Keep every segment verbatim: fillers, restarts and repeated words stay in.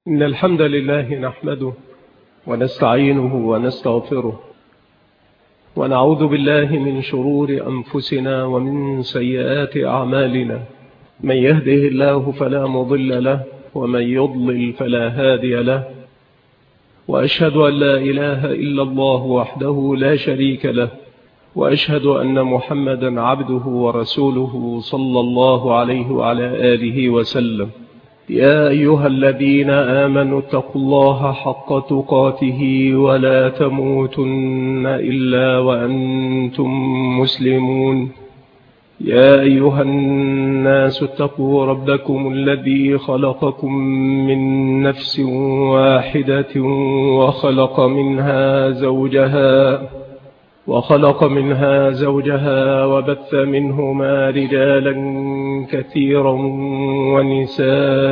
إن الحمد لله نحمده ونستعينه ونستغفره ونعوذ بالله من شرور أنفسنا ومن سيئات أعمالنا. من يهده الله فلا مضل له ومن يضلل فلا هادي له، وأشهد أن لا إله إلا الله وحده لا شريك له، وأشهد أن محمدا عبده ورسوله صلى الله عليه وعلى آله وسلم. يا أيها الذين آمنوا اتقوا الله حق تقاته ولا تموتن إلا وأنتم مسلمون. يا أيها الناس اتقوا ربكم الذي خلقكم من نفس واحدة وخلق منها زوجها وخلق منها زوجها وبث منهما رجالا كثيرا ونساء،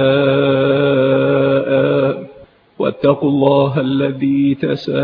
واتقوا الله الذي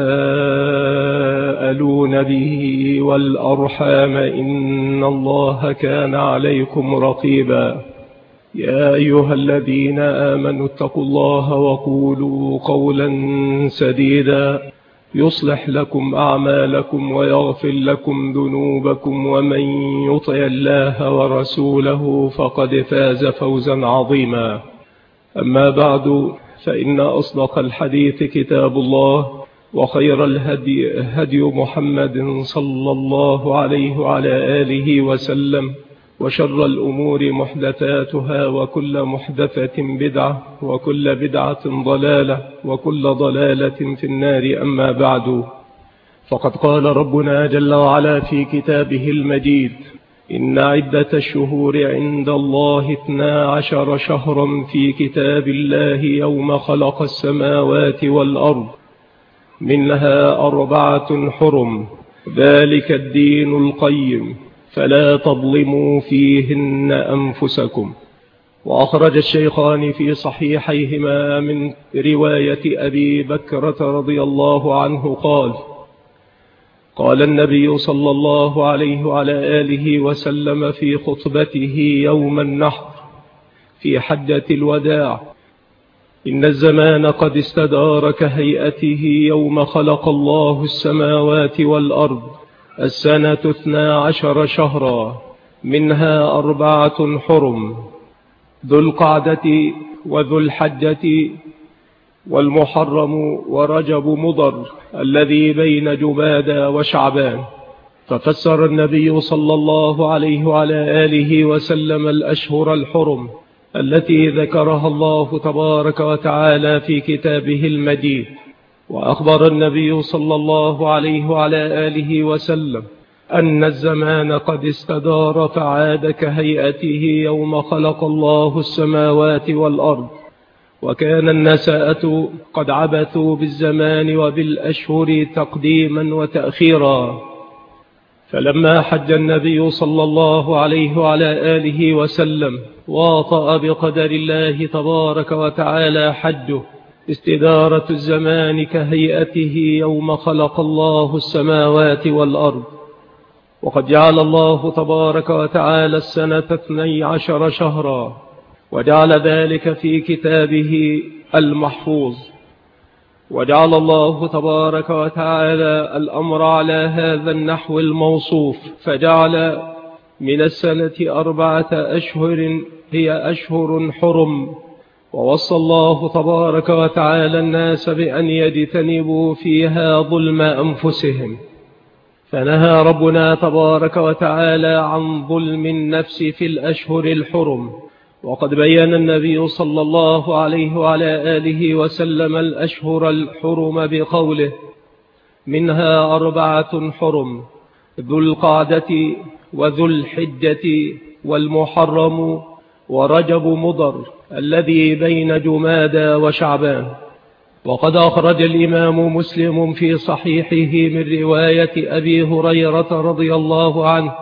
تساءلون به والأرحام إن الله كان عليكم رقيبا. يا أيها الذين آمنوا اتقوا الله وقولوا قولا سديدا يصلح لكم أعمالكم ويغفر لكم ذنوبكم، ومن يطع الله ورسوله فقد فاز فوزا عظيما. أما بعد، فإن أصدق الحديث كتاب الله، وخير الهدي هدي محمد صلى الله عليه وعلى آله وسلم، وشر الأمور محدثاتها، وكل محدثة بدعة، وكل بدعة ضلالة، وكل ضلالة في النار. أما بعد، فقد قال ربنا جل وعلا في كتابه المجيد: إن عدة الشهور عند الله اثنا عشر شهرا في كتاب الله يوم خلق السماوات والأرض منها أربعة حرم، ذلك الدين القيم، فلا تظلموا فيهن أنفسكم. وأخرج الشيخان في صحيحيهما من رواية أبي بكرة رضي الله عنه قال: قال النبي صلى الله عليه وعلى آله وسلم في خطبته يوم النحر في حجة الوداع: إن الزمان قد استدار كهيئته يوم خلق الله السماوات والأرض، السنة اثنا عشر شهرا منها أربعة حرم، ذو القعدة وذو الحجة والمحرم ورجب مضر الذي بين جمادى وشعبان. ففسر النبي صلى الله عليه وعلى آله وسلم الأشهر الحرم التي ذكرها الله تبارك وتعالى في كتابه المجيد. وأخبر النبي صلى الله عليه وعلى آله وسلم أن الزمان قد استدار فعاد كهيئته يوم خلق الله السماوات والأرض، وكان النساءة قد عبثوا بالزمان وبالأشهر تقديما وتأخيرا. فلما حج النبي صلى الله عليه وعلى آله وسلم واطأ بقدر الله تبارك وتعالى حجه استدارة الزمان كهيئته يوم خلق الله السماوات والأرض. وقد جعل الله تبارك وتعالى السنة اثني عشر شهرا، وجعل ذلك في كتابه المحفوظ. وجعل الله تبارك وتعالى الأمر على هذا النحو الموصوف، فجعل من السنة أربعة أشهر هي أشهر حرم. ووصى الله تبارك وتعالى الناس بأن يجتنبوا فيها ظلم أنفسهم، فنهى ربنا تبارك وتعالى عن ظلم النفس في الأشهر الحرم. وقد بين النبي صلى الله عليه وعلى آله وسلم الأشهر الحرم بقوله: منها أربعة حرم، ذو القعدة وذو الحجة والمحرم ورجب مضر الذي بين جمادى وشعبان. وقد أخرج الإمام مسلم في صحيحه من رواية أبي هريرة رضي الله عنه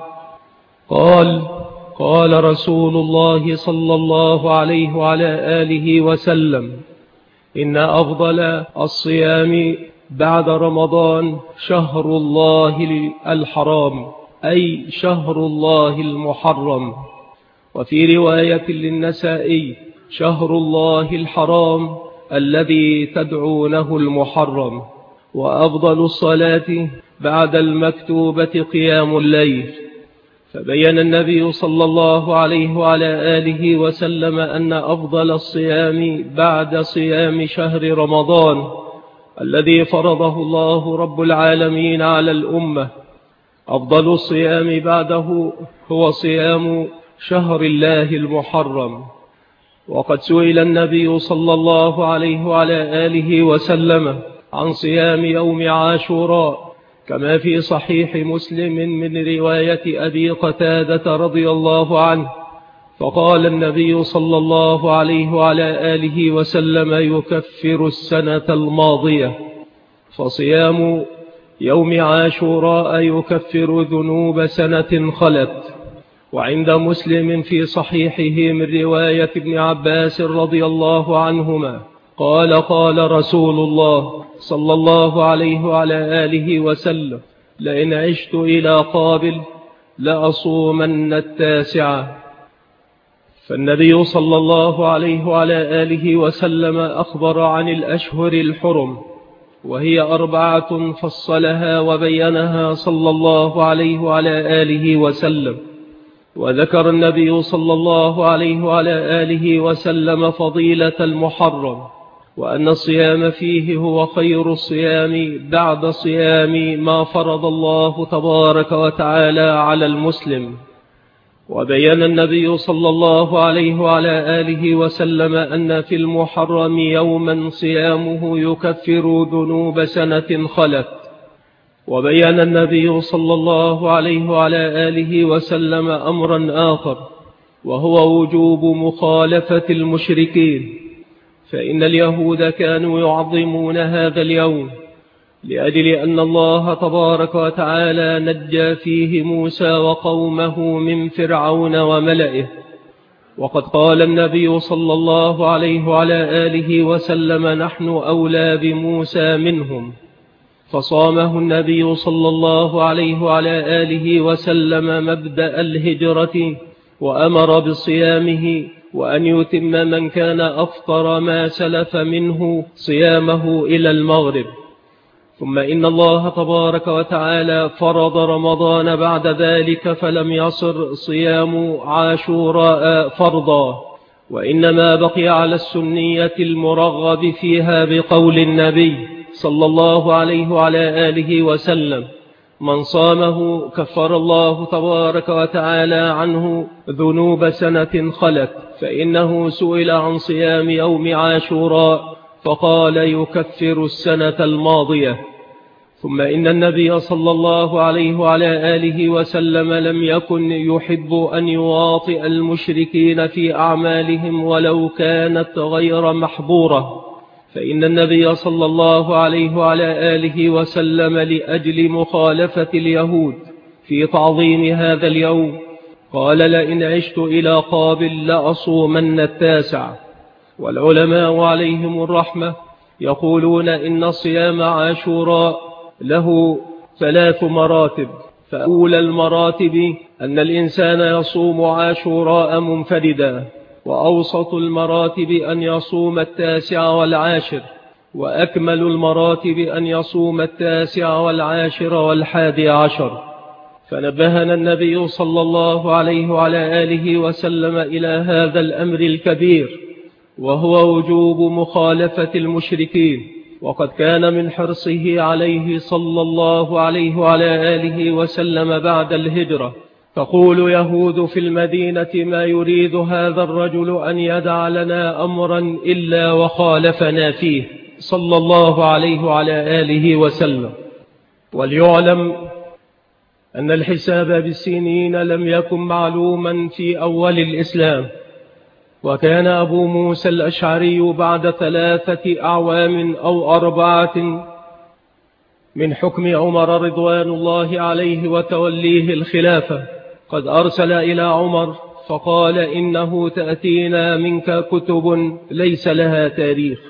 قال: قال رسول الله صلى الله عليه وعلى آله وسلم: إن أفضل الصيام بعد رمضان شهر الله الحرام، أي شهر الله المحرم. وفي رواية للنسائي: شهر الله الحرام الذي تدعونه المحرم، وأفضل الصلاة بعد المكتوبة قيام الليل. فبين النبي صلى الله عليه وعلى آله وسلم أن أفضل الصيام بعد صيام شهر رمضان الذي فرضه الله رب العالمين على الأمة، أفضل الصيام بعده هو صيام شهر الله المحرم. وقد سئل النبي صلى الله عليه وعلى آله وسلم عن صيام يوم عاشوراء كما في صحيح مسلم من رواية أبي قتادة رضي الله عنه، فقال النبي صلى الله عليه وعلى آله وسلم يكفر السنة الماضية. فصيام يوم عاشوراء يكفر ذنوب سنة خلت. وعند مسلم في صحيحه من رواية ابن عباس رضي الله عنهما قال قال رسول الله صلى الله عليه وعلى آله وسلم لئن عشت إلى قابل لأصومن التاسعة. فالنبي صلى الله عليه وعلى آله وسلم أخبر عن الأشهر الحرم، وهي أربعة فصلها وبينها صلى الله عليه وعلى آله وسلم. وذكر النبي صلى الله عليه وعلى آله وسلم فضيلة المحرم، وأن الصيام فيه هو خير الصيام بعد صيام ما فرض الله تبارك وتعالى على المسلم. وبين النبي صلى الله عليه وعلى آله وسلم أن في المحرم يوما صيامه يكفر ذنوب سنة خلت. وبين النبي صلى الله عليه وعلى آله وسلم أمرا آخر، وهو وجوب مخالفة المشركين، فإن اليهود كانوا يعظمون هذا اليوم لأجل أن الله تبارك وتعالى نجى فيه موسى وقومه من فرعون وملئه. وقد قال النبي صلى الله عليه وعلى آله وسلم نحن أولى بموسى منهم، فصامه النبي صلى الله عليه وعلى آله وسلم مبدأ الهجرة، وأمر بصيامه، وأن يتم من كان أفطر ما سلف منه صيامه إلى المغرب. ثم إن الله تبارك وتعالى فرض رمضان بعد ذلك، فلم يصر صيام عاشوراء فرضا، وإنما بقي على السنية المرغب فيها بقول النبي صلى الله عليه وعلى آله وسلم من صامه كفر الله تبارك وتعالى عنه ذنوب سنة خلت. فإنه سئل عن صيام يوم عاشوراء فقال يكفر السنة الماضية. ثم إن النبي صلى الله عليه وعلى آله وسلم لم يكن يحب أن يواطئ المشركين في أعمالهم ولو كانت غير محظورة، فإن النبي صلى الله عليه وعلى آله وسلم لأجل مخالفة اليهود في تعظيم هذا اليوم قال لئن عشت إلى قابل لأصومن التاسع. والعلماء عليهم الرحمة يقولون إن صيام عاشوراء له ثلاث مراتب. فأولى المراتب أن الإنسان يصوم عاشوراء منفردا، وأوسط المراتب أن يصوم التاسع والعاشر، وأكمل المراتب أن يصوم التاسع والعاشر والحادي عشر. فنبهنا النبي صلى الله عليه وعلى آله وسلم إلى هذا الأمر الكبير، وهو وجوب مخالفة المشركين. وقد كان من حرصه عليه صلى الله عليه وعلى آله وسلم بعد الهجرة تقول يهود في المدينة ما يريد هذا الرجل أن يدع لنا أمرا إلا وخالفنا فيه صلى الله عليه وعلى آله وسلم. وليعلم أن الحساب بالسنين لم يكن معلوما في أول الإسلام، وكان أبو موسى الأشعري بعد ثلاثة أعوام أو أربعة من حكم عمر رضوان الله عليه وتوليه الخلافة قد أرسل إلى عمر فقال إنه تأتينا منك كتب ليس لها تاريخ.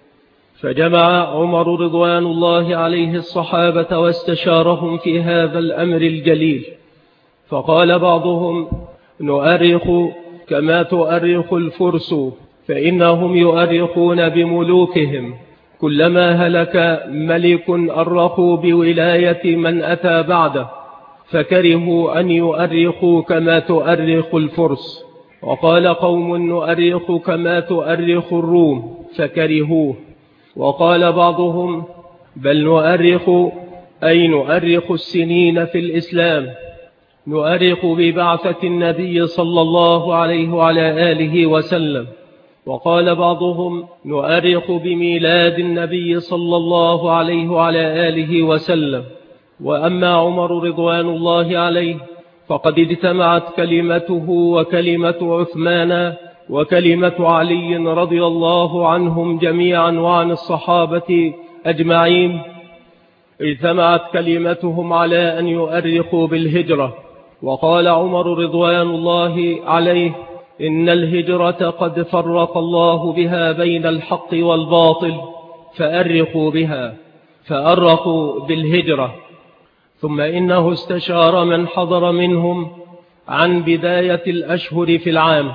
فجمع عمر رضوان الله عليه الصحابة واستشارهم في هذا الأمر الجليل، فقال بعضهم نؤرخ كما تؤرخ الفرس فإنهم يؤرخون بملوكهم، كلما هلك ملك أرخوا بولاية من أتى بعده، فكرهوا أن يؤرخوا كما تؤرخ الفرس، وقال قوم نؤرخ كما تؤرخ الروم فكرهوه. وقال بعضهم بل نؤرخ أي نؤرخ السنين في الإسلام، نؤرخ ببعثة النبي صلى الله عليه وعلى آله وسلم. وقال بعضهم نؤرخ بميلاد النبي صلى الله عليه وعلى آله وسلم. وأما عمر رضوان الله عليه فقد اجتمعت كلمته وكلمة عثمان وكلمة علي رضي الله عنهم جميعا وعن الصحابة أجمعين، اجتمعت كلمتهم على أن يؤرخوا بالهجرة. وقال عمر رضوان الله عليه إن الهجرة قد فرق الله بها بين الحق والباطل فأرخوا بها، فأرخوا بالهجرة. ثم إنه استشار من حضر منهم عن بداية الأشهر في العام،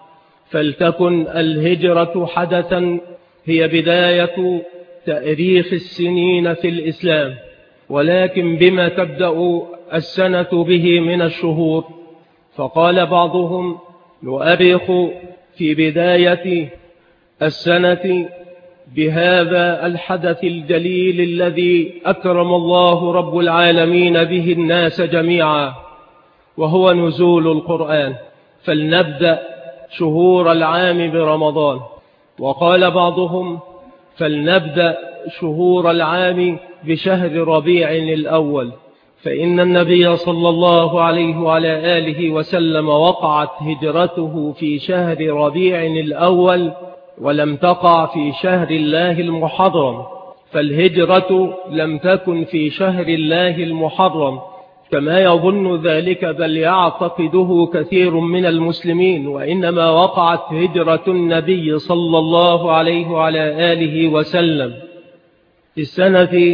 فلتكن الهجرة حدثا هي بداية تأريخ السنين في الإسلام، ولكن بما تبدأ السنة به من الشهور. فقال بعضهم نؤرخ في بداية السنة بهذا الحدث الجليل الذي أكرم الله رب العالمين به الناس جميعا، وهو نزول القرآن، فلنبدأ شهور العام برمضان. وقال بعضهم فلنبدأ شهور العام بشهر ربيع الأول، فإن النبي صلى الله عليه وعلى آله وسلم وقعت هجرته في شهر ربيع الأول ولم تقع في شهر الله المحرم، فالهجرة لم تكن في شهر الله المحرم كما يظن ذلك بل يعتقده كثير من المسلمين، وإنما وقعت هجرة النبي صلى الله عليه وعلى آله وسلم في السنة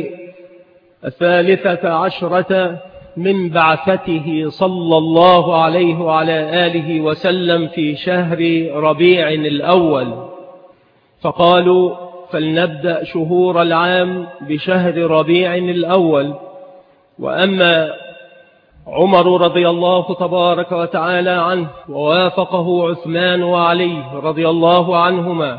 الثالثة عشرة من بعثته صلى الله عليه وعلى آله وسلم في شهر ربيع الأول. فقالوا فلنبدأ شهور العام بشهر ربيع الأول. وأما عمر رضي الله تبارك وتعالى عنه ووافقه عثمان وعلي رضي الله عنهما،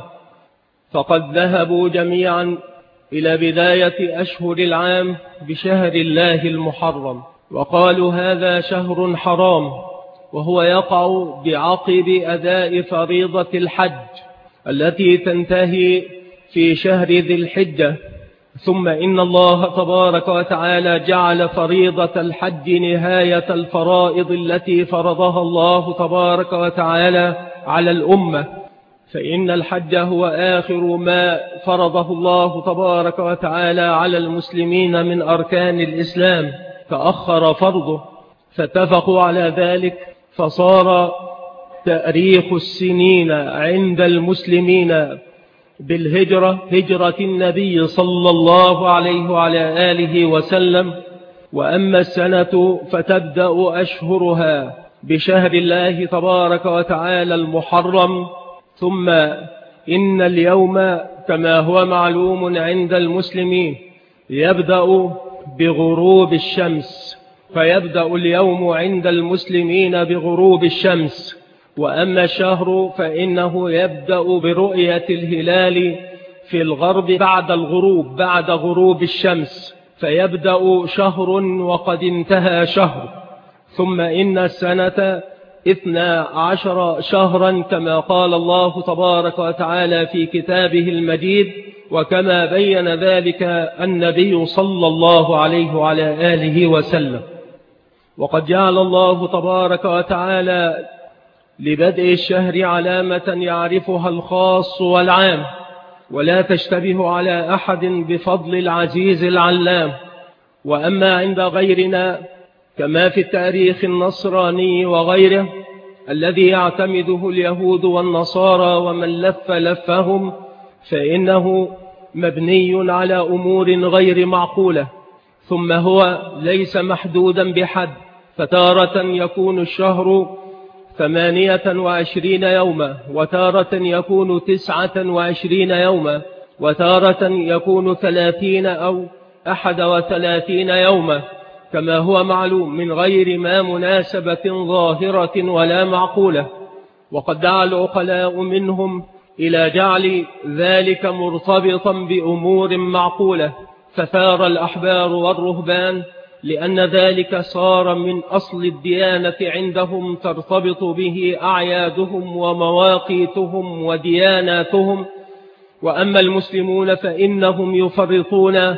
فقد ذهبوا جميعا إلى بداية أشهر العام بشهر الله المحرم، وقالوا هذا شهر حرام، وهو يقع بعقب أداء فريضة الحج التي تنتهي في شهر ذي الحجة. ثم إن الله تبارك وتعالى جعل فريضة الحج نهاية الفرائض التي فرضها الله تبارك وتعالى على الأمة، فإن الحج هو آخر ما فرضه الله تبارك وتعالى على المسلمين من أركان الإسلام، تأخر فرضه، فاتفقوا على ذلك، فصار تأريخ السنين عند المسلمين بالهجرة هجرة النبي صلى الله عليه وعلى آله وسلم. وأما السنة فتبدأ أشهرها بشهر الله تبارك وتعالى المحرم. ثم إن اليوم كما هو معلوم عند المسلمين يبدأ بغروب الشمس، فيبدأ اليوم عند المسلمين بغروب الشمس. وأما الشهر فإنه يبدأ برؤية الهلال في الغرب بعد الغروب بعد غروب الشمس، فيبدأ شهر وقد انتهى شهر. ثم إن السنة اثنا عشر شهرا كما قال الله تبارك وتعالى في كتابه المجيد، وكما بين ذلك النبي صلى الله عليه وعلى آله وسلم. وقد جعل الله تبارك وتعالى لبدء الشهر علامة يعرفها الخاص والعام، ولا تشتبه على أحد بفضل العزيز العلام. وأما عند غيرنا كما في التاريخ النصراني وغيره الذي يعتمده اليهود والنصارى ومن لف لفهم، فإنه مبني على أمور غير معقولة، ثم هو ليس محدودا بحد، فتارة يكون الشهر ثمانية وعشرين يوما، وتارة يكون تسعة وعشرين يوما، وتارة يكون ثلاثين أو أحد وثلاثين يوما، كما هو معلوم من غير ما مناسبة ظاهرة ولا معقولة. وقد دعا العقلاء منهم إلى جعل ذلك مرتبطا بأمور معقولة، فثار الأحبار والرهبان لأن ذلك صار من أصل الديانة عندهم، ترتبط به أعيادهم ومواقيتهم ودياناتهم. وأما المسلمون فإنهم يفرطون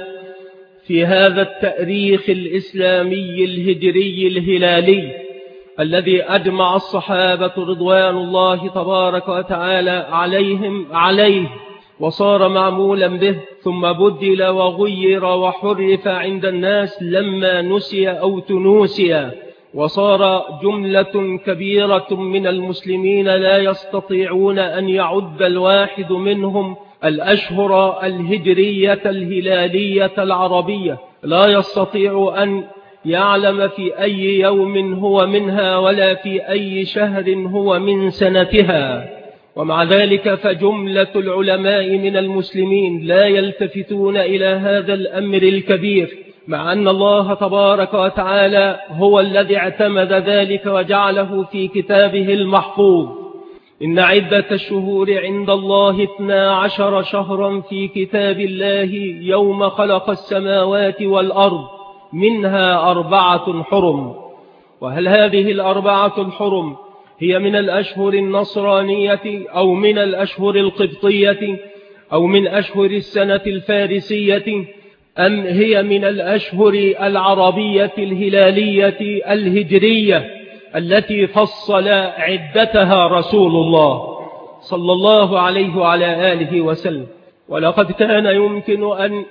في هذا التاريخ الإسلامي الهجري الهلالي الذي أجمع الصحابة رضوان الله تبارك وتعالى عليهم عليه، وصار معمولا به، ثم بدل وغير وحرف عند الناس لما نسي أو تنوسي، وصار جملة كبيرة من المسلمين لا يستطيعون أن يعد الواحد منهم الأشهر الهجرية الهلالية العربية، لا يستطيع أن يعلم في أي يوم هو منها ولا في أي شهر هو من سنتها. ومع ذلك فجملة العلماء من المسلمين لا يلتفتون إلى هذا الأمر الكبير، مع أن الله تبارك وتعالى هو الذي اعتمد ذلك وجعله في كتابه المحفوظ. إن عدة الشهور عند الله اثنا عشر شهرا في كتاب الله يوم خلق السماوات والأرض، منها أربعة حرم. وهل هذه الأربعة الحرم هي من الأشهر النصرانية أو من الأشهر القبطية أو من أشهر السنة الفارسية، أم هي من الأشهر العربية الهلالية الهجرية التي فصل عدتها رسول الله صلى الله عليه وعلى آله وسلم؟ ولقد كان يمكن أن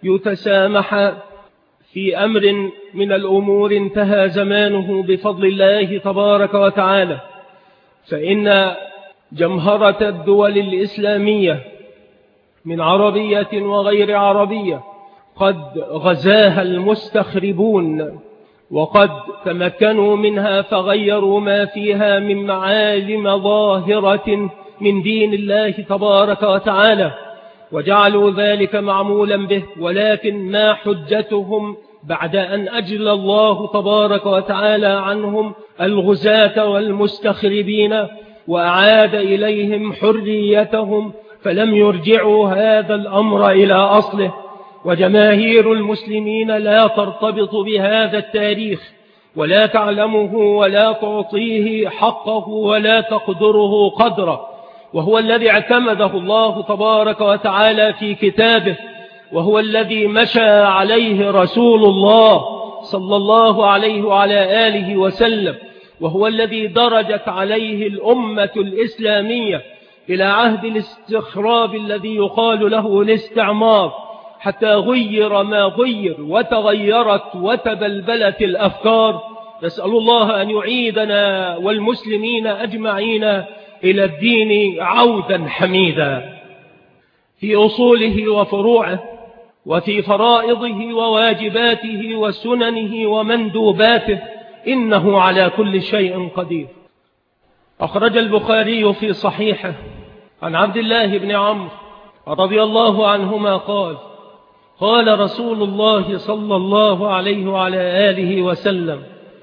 يتسامح في أمر من الأمور انتهى زمانه بفضل الله تبارك وتعالى، فإن جمهرة الدول الإسلامية من عربية وغير عربية قد غزاها المستخربون، وقد تمكنوا منها فغيروا ما فيها من معالم ظاهرة من دين الله تبارك وتعالى، وجعلوا ذلك معمولا به. ولكن ما حجتهم بعد أن أجل الله تبارك وتعالى عنهم الغزاة والمستخربين وأعاد إليهم حريتهم، فلم يرجعوا هذا الأمر إلى أصله. وجماهير المسلمين لا ترتبط بهذا التاريخ ولا تعلمه ولا تعطيه حقه ولا تقدره قدره، وهو الذي اعتمده الله تبارك وتعالى في كتابه، وهو الذي مشى عليه رسول الله صلى الله عليه وعلى آله وسلم، وهو الذي درجت عليه الأمة الإسلامية إلى عهد الاستخراب الذي يقال له الاستعمار، حتى غير ما غير وتغيرت وتبلبلت الأفكار. نسأل الله أن يعيدنا والمسلمين أجمعين إلى الدين عودا حميدا في أصوله وفروعه، وفي فرائضه وواجباته وسننه ومندوباته، إنه على كل شيء قدير. أخرج البخاري في صحيحه عن عبد الله بن عمرو رضي الله عنهما قال: قال رسول الله صلى الله عليه وعلى آله وسلم: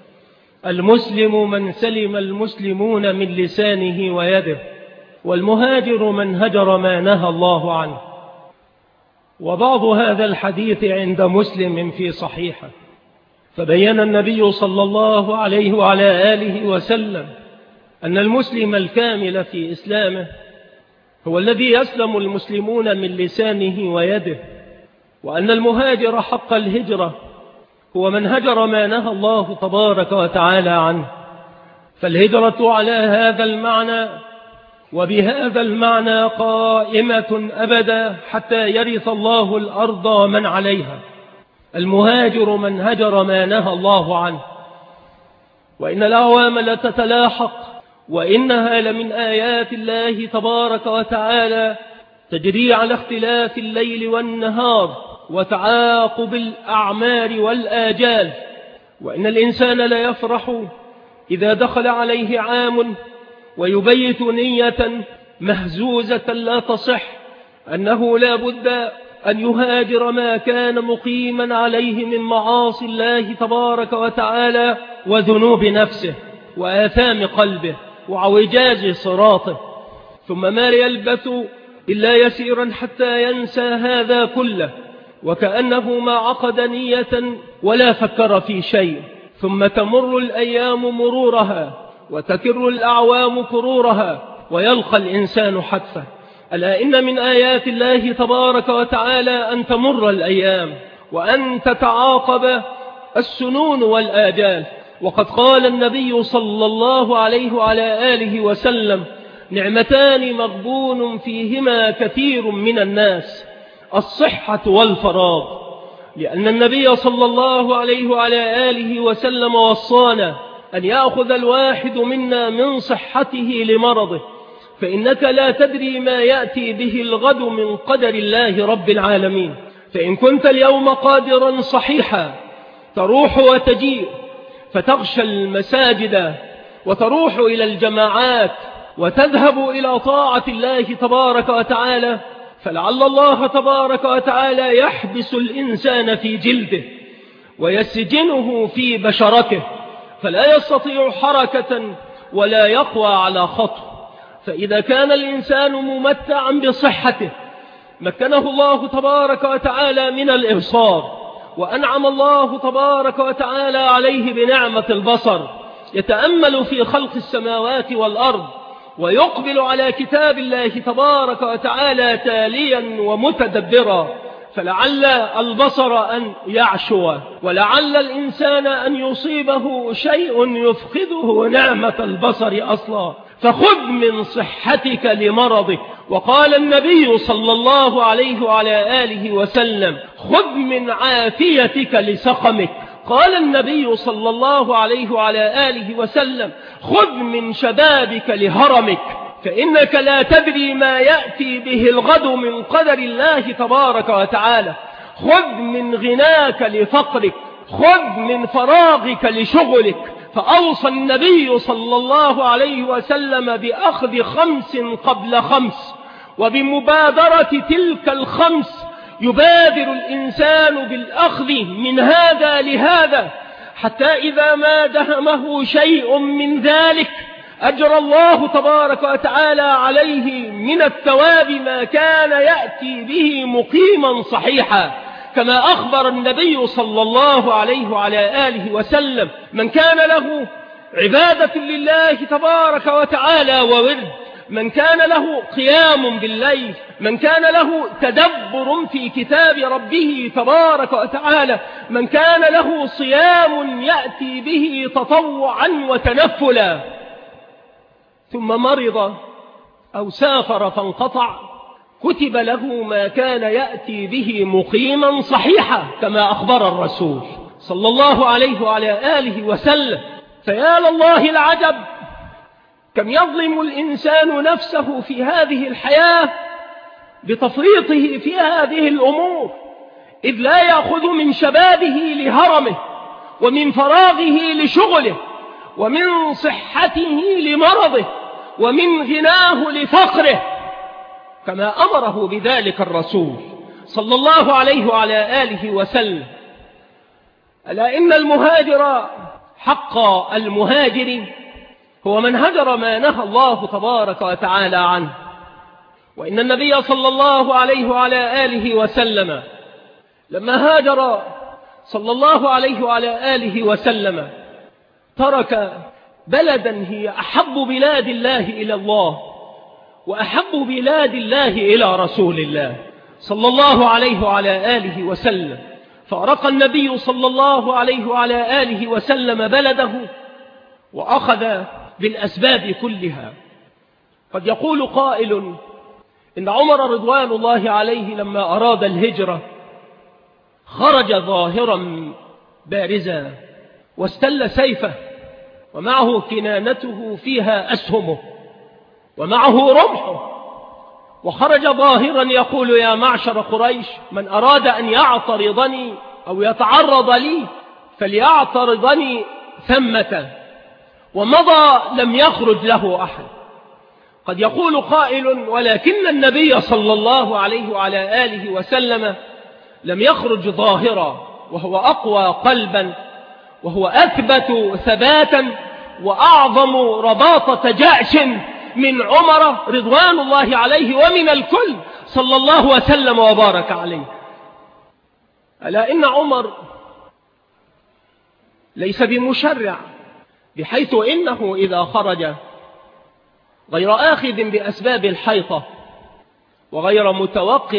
المسلم من سلم المسلمون من لسانه ويده، والمهاجر من هجر ما نهى الله عنه. وبعض هذا الحديث عند مسلم في صحيحه، فبين النبي صلى الله عليه وعلى آله وسلم أن المسلم الكامل في إسلامه هو الذي يسلم المسلمون من لسانه ويده، وأن المهاجر حق الهجرة هو من هجر ما نهى الله تبارك وتعالى عنه. فالهجرة على هذا المعنى وبهذا المعنى قائمة أبدا حتى يرث الله الأرض ومن عليها. المهاجر من هجر ما نهى الله عنه. وإن الأعوام لتتلاحق، وإنها لمن آيات الله تبارك وتعالى تجري على اختلاف الليل والنهار وتعاقب الأعمار والآجال. وإن الإنسان لا يفرح إذا دخل عليه عام ويبيت نية مهزوزة لا تصح أنه لا بد أن يهاجر ما كان مقيما عليه من معاصي الله تبارك وتعالى وذنوب نفسه وآثام قلبه وعوجاج صراطه، ثم ما يلبث إلا يسيرا حتى ينسى هذا كله وكأنه ما عقد نية ولا فكر في شيء، ثم تمر الأيام مرورها وتكر الأعوام كرورها ويلقى الإنسان حتفه. ألا إن من آيات الله تبارك وتعالى أن تمر الأيام وأن تتعاقب السنون والآجال، وقد قال النبي صلى الله عليه وعلى آله وسلم: نعمتان مغبون فيهما كثير من الناس، الصحة والفراغ، لأن النبي صلى الله عليه وعلى آله وسلم وصانا أن يأخذ الواحد منا من صحته لمرضه، فإنك لا تدري ما يأتي به الغد من قدر الله رب العالمين. فإن كنت اليوم قادرا صحيحا تروح وتجيء فتغشى المساجد وتروح إلى الجماعات وتذهب إلى طاعة الله تبارك وتعالى، فلعل الله تبارك وتعالى يحبس الإنسان في جلده ويسجنه في بشرته فلا يستطيع حركة ولا يقوى على خطوة. فإذا كان الإنسان ممتعا بصحته مكنه الله تبارك وتعالى من الإبصار، وأنعم الله تبارك وتعالى عليه بنعمة البصر، يتأمل في خلق السماوات والأرض ويقبل على كتاب الله تبارك وتعالى تاليا ومتدبرا، فلعل البصر أن يعشو ولعل الإنسان أن يصيبه شيء يفقده نعمة البصر أصلا، فخذ من صحتك لمرضك. وقال النبي صلى الله عليه وعلى آله وسلم: خذ من عافيتك لسقمك. قال النبي صلى الله عليه وعلى آله وسلم: خذ من شبابك لهرمك، فإنك لا تدري ما يأتي به الغد من قدر الله تبارك وتعالى. خذ من غناك لفقرك، خذ من فراغك لشغلك. فأوصى النبي صلى الله عليه وسلم بأخذ خمس قبل خمس، وبمبادرة تلك الخمس يبادر الإنسان بالأخذ من هذا لهذا، حتى إذا ما دهمه شيء من ذلك أجرى الله تبارك وتعالى عليه من الثواب ما كان يأتي به مقيما صحيحا، كما أخبر النبي صلى الله عليه وعلى آله وسلم: من كان له عبادة لله تبارك وتعالى وورد، من كان له قيام بالليل، من كان له تدبر في كتاب ربه تبارك وتعالى، من كان له صيام يأتي به تطوعا وتنفلا، ثم مرض أو سافر فانقطع، كتب له ما كان يأتي به مقيما صحيحا، كما أخبر الرسول صلى الله عليه وعلى آله وسلم. فيا لله العجب، كم يظلم الإنسان نفسه في هذه الحياة بتفريطه في هذه الأمور، إذ لا يأخذ من شبابه لهرمه، ومن فراغه لشغله، ومن صحته لمرضه، ومن غناه لفقره، كما أمره بذلك الرسول صلى الله عليه وعلى آله وسلم. ألا إن المهاجر حق المهاجر هو من هجر ما نهى الله تبارك وتعالى عنه. وإن النبي صلى الله عليه وعلى آله وسلم لما هاجر صلى الله عليه وعلى آله وسلم ترك بلدا هي أحب بلاد الله إلى الله وأحب بلاد الله إلى رسول الله صلى الله عليه وعلى آله وسلم، فأرق النبي صلى الله عليه وعلى آله وسلم بلده وأخذ بالأسباب كلها. قد يقول قائل إن عمر رضوان الله عليه لما أراد الهجرة خرج ظاهرا بارزا واستل سيفه ومعه كنانته فيها أسهمه ومعه رمحه، وخرج ظاهرا يقول: يا معشر قريش، من أراد أن يعترضني أو يتعرض لي فليعترضني ثمة. ومضى لم يخرج له أحد. قد يقول قائل: ولكن النبي صلى الله عليه وعلى آله وسلم لم يخرج ظاهرا، وهو أقوى قلبا، وهو أثبت ثباتا، وأعظم رباطة جأش من عمر رضوان الله عليه ومن الكل صلى الله وسلم وبارك عليه. ألا إن عمر ليس بمشرع، بحيث إنه إذا خرج غير آخذ بأسباب الحيطة وغير متوق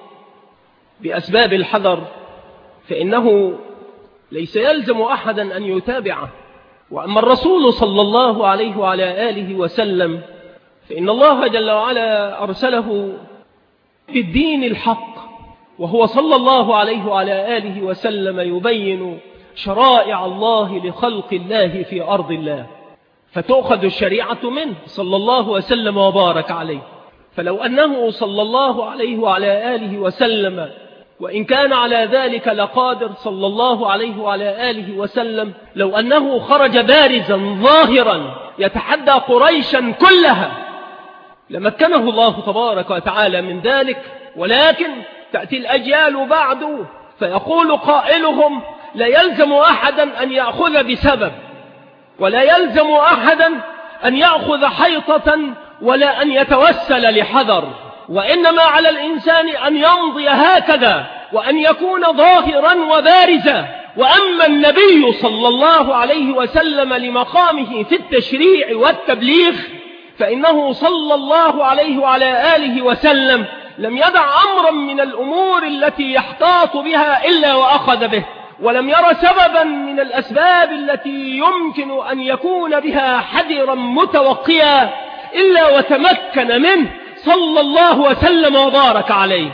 بأسباب الحذر فإنه ليس يلزم أحدا أن يتابعه. وأما الرسول صلى الله عليه وعلى آله وسلم فإن الله جل وعلا أرسله بالدين الحق، وهو صلى الله عليه وعلى آله وسلم يبين شرائع الله لخلق الله في أرض الله، فتؤخذ الشريعة منه صلى الله وسلم وبارك عليه. فلو أنه صلى الله عليه وعلى آله وسلم وإن كان على ذلك لقادر صلى الله عليه وعلى آله وسلم، لو أنه خرج بارزا ظاهرا يتحدى قريشا كلها لمكنه الله تبارك وتعالى من ذلك. ولكن تأتي الأجيال بعد فيقول قائلهم: لا يلزم أحدا أن يأخذ بسبب، ولا يلزم أحدا أن يأخذ حيطة، ولا أن يتوسل لحذر، وإنما على الإنسان أن يمضي هكذا وأن يكون ظاهرا وبارزا. وأما النبي صلى الله عليه وسلم لمقامه في التشريع والتبليغ فإنه صلى الله عليه وعلى آله وسلم لم يدع أمرا من الأمور التي يحتاط بها إلا وأخذ به، ولم ير سببا من الأسباب التي يمكن أن يكون بها حذرا متوقيا إلا وتمكن منه صلى الله وسلم وبارك عليه.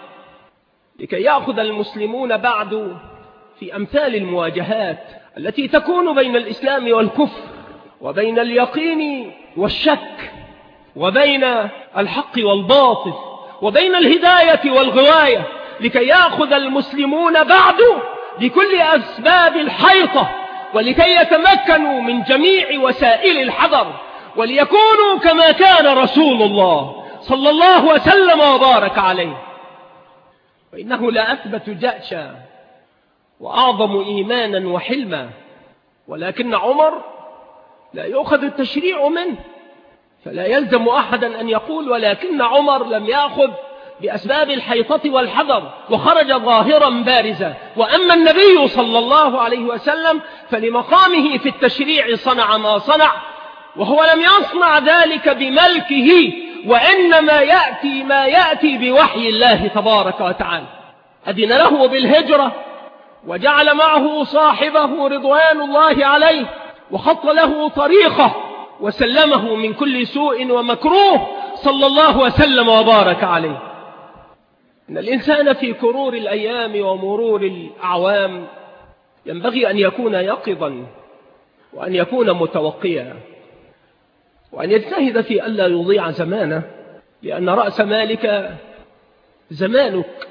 لكي يأخذ المسلمون بعد في أمثال المواجهات التي تكون بين الإسلام والكفر، وبين اليقين والشك، وبين الحق والباطل، وبين الهداية والغواية، لكي يأخذ المسلمون بعد بكل أسباب الحيطة، ولكي يتمكنوا من جميع وسائل الحذر، وليكونوا كما كان رسول الله صلى الله وسلم وبارك عليه. وإنه لا أثبت جأشا وأعظم إيمانا وحلما، ولكن عمر لا يؤخذ التشريع منه، فلا يلزم أحدا أن يقول ولكن عمر لم يأخذ بأسباب الحيطة والحذر وخرج ظاهرا بارزا. وأما النبي صلى الله عليه وسلم فلمقامه في التشريع صنع ما صنع، وهو لم يصنع ذلك بملكه، وإنما يأتي ما يأتي بوحي الله تبارك وتعالى. أذن له بالهجرة وجعل معه صاحبه رضوان الله عليه، وخط له طريقه وسلمه من كل سوء ومكروه صلى الله وسلم وبارك عليه. إن الإنسان في كرور الأيام ومرور الأعوام ينبغي أن يكون يقظا، وأن يكون متوقيا، وأن يجتهد في ألا يضيع زمانه، لأن رأس مالك زمانك،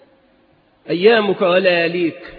أيامك ولياليك،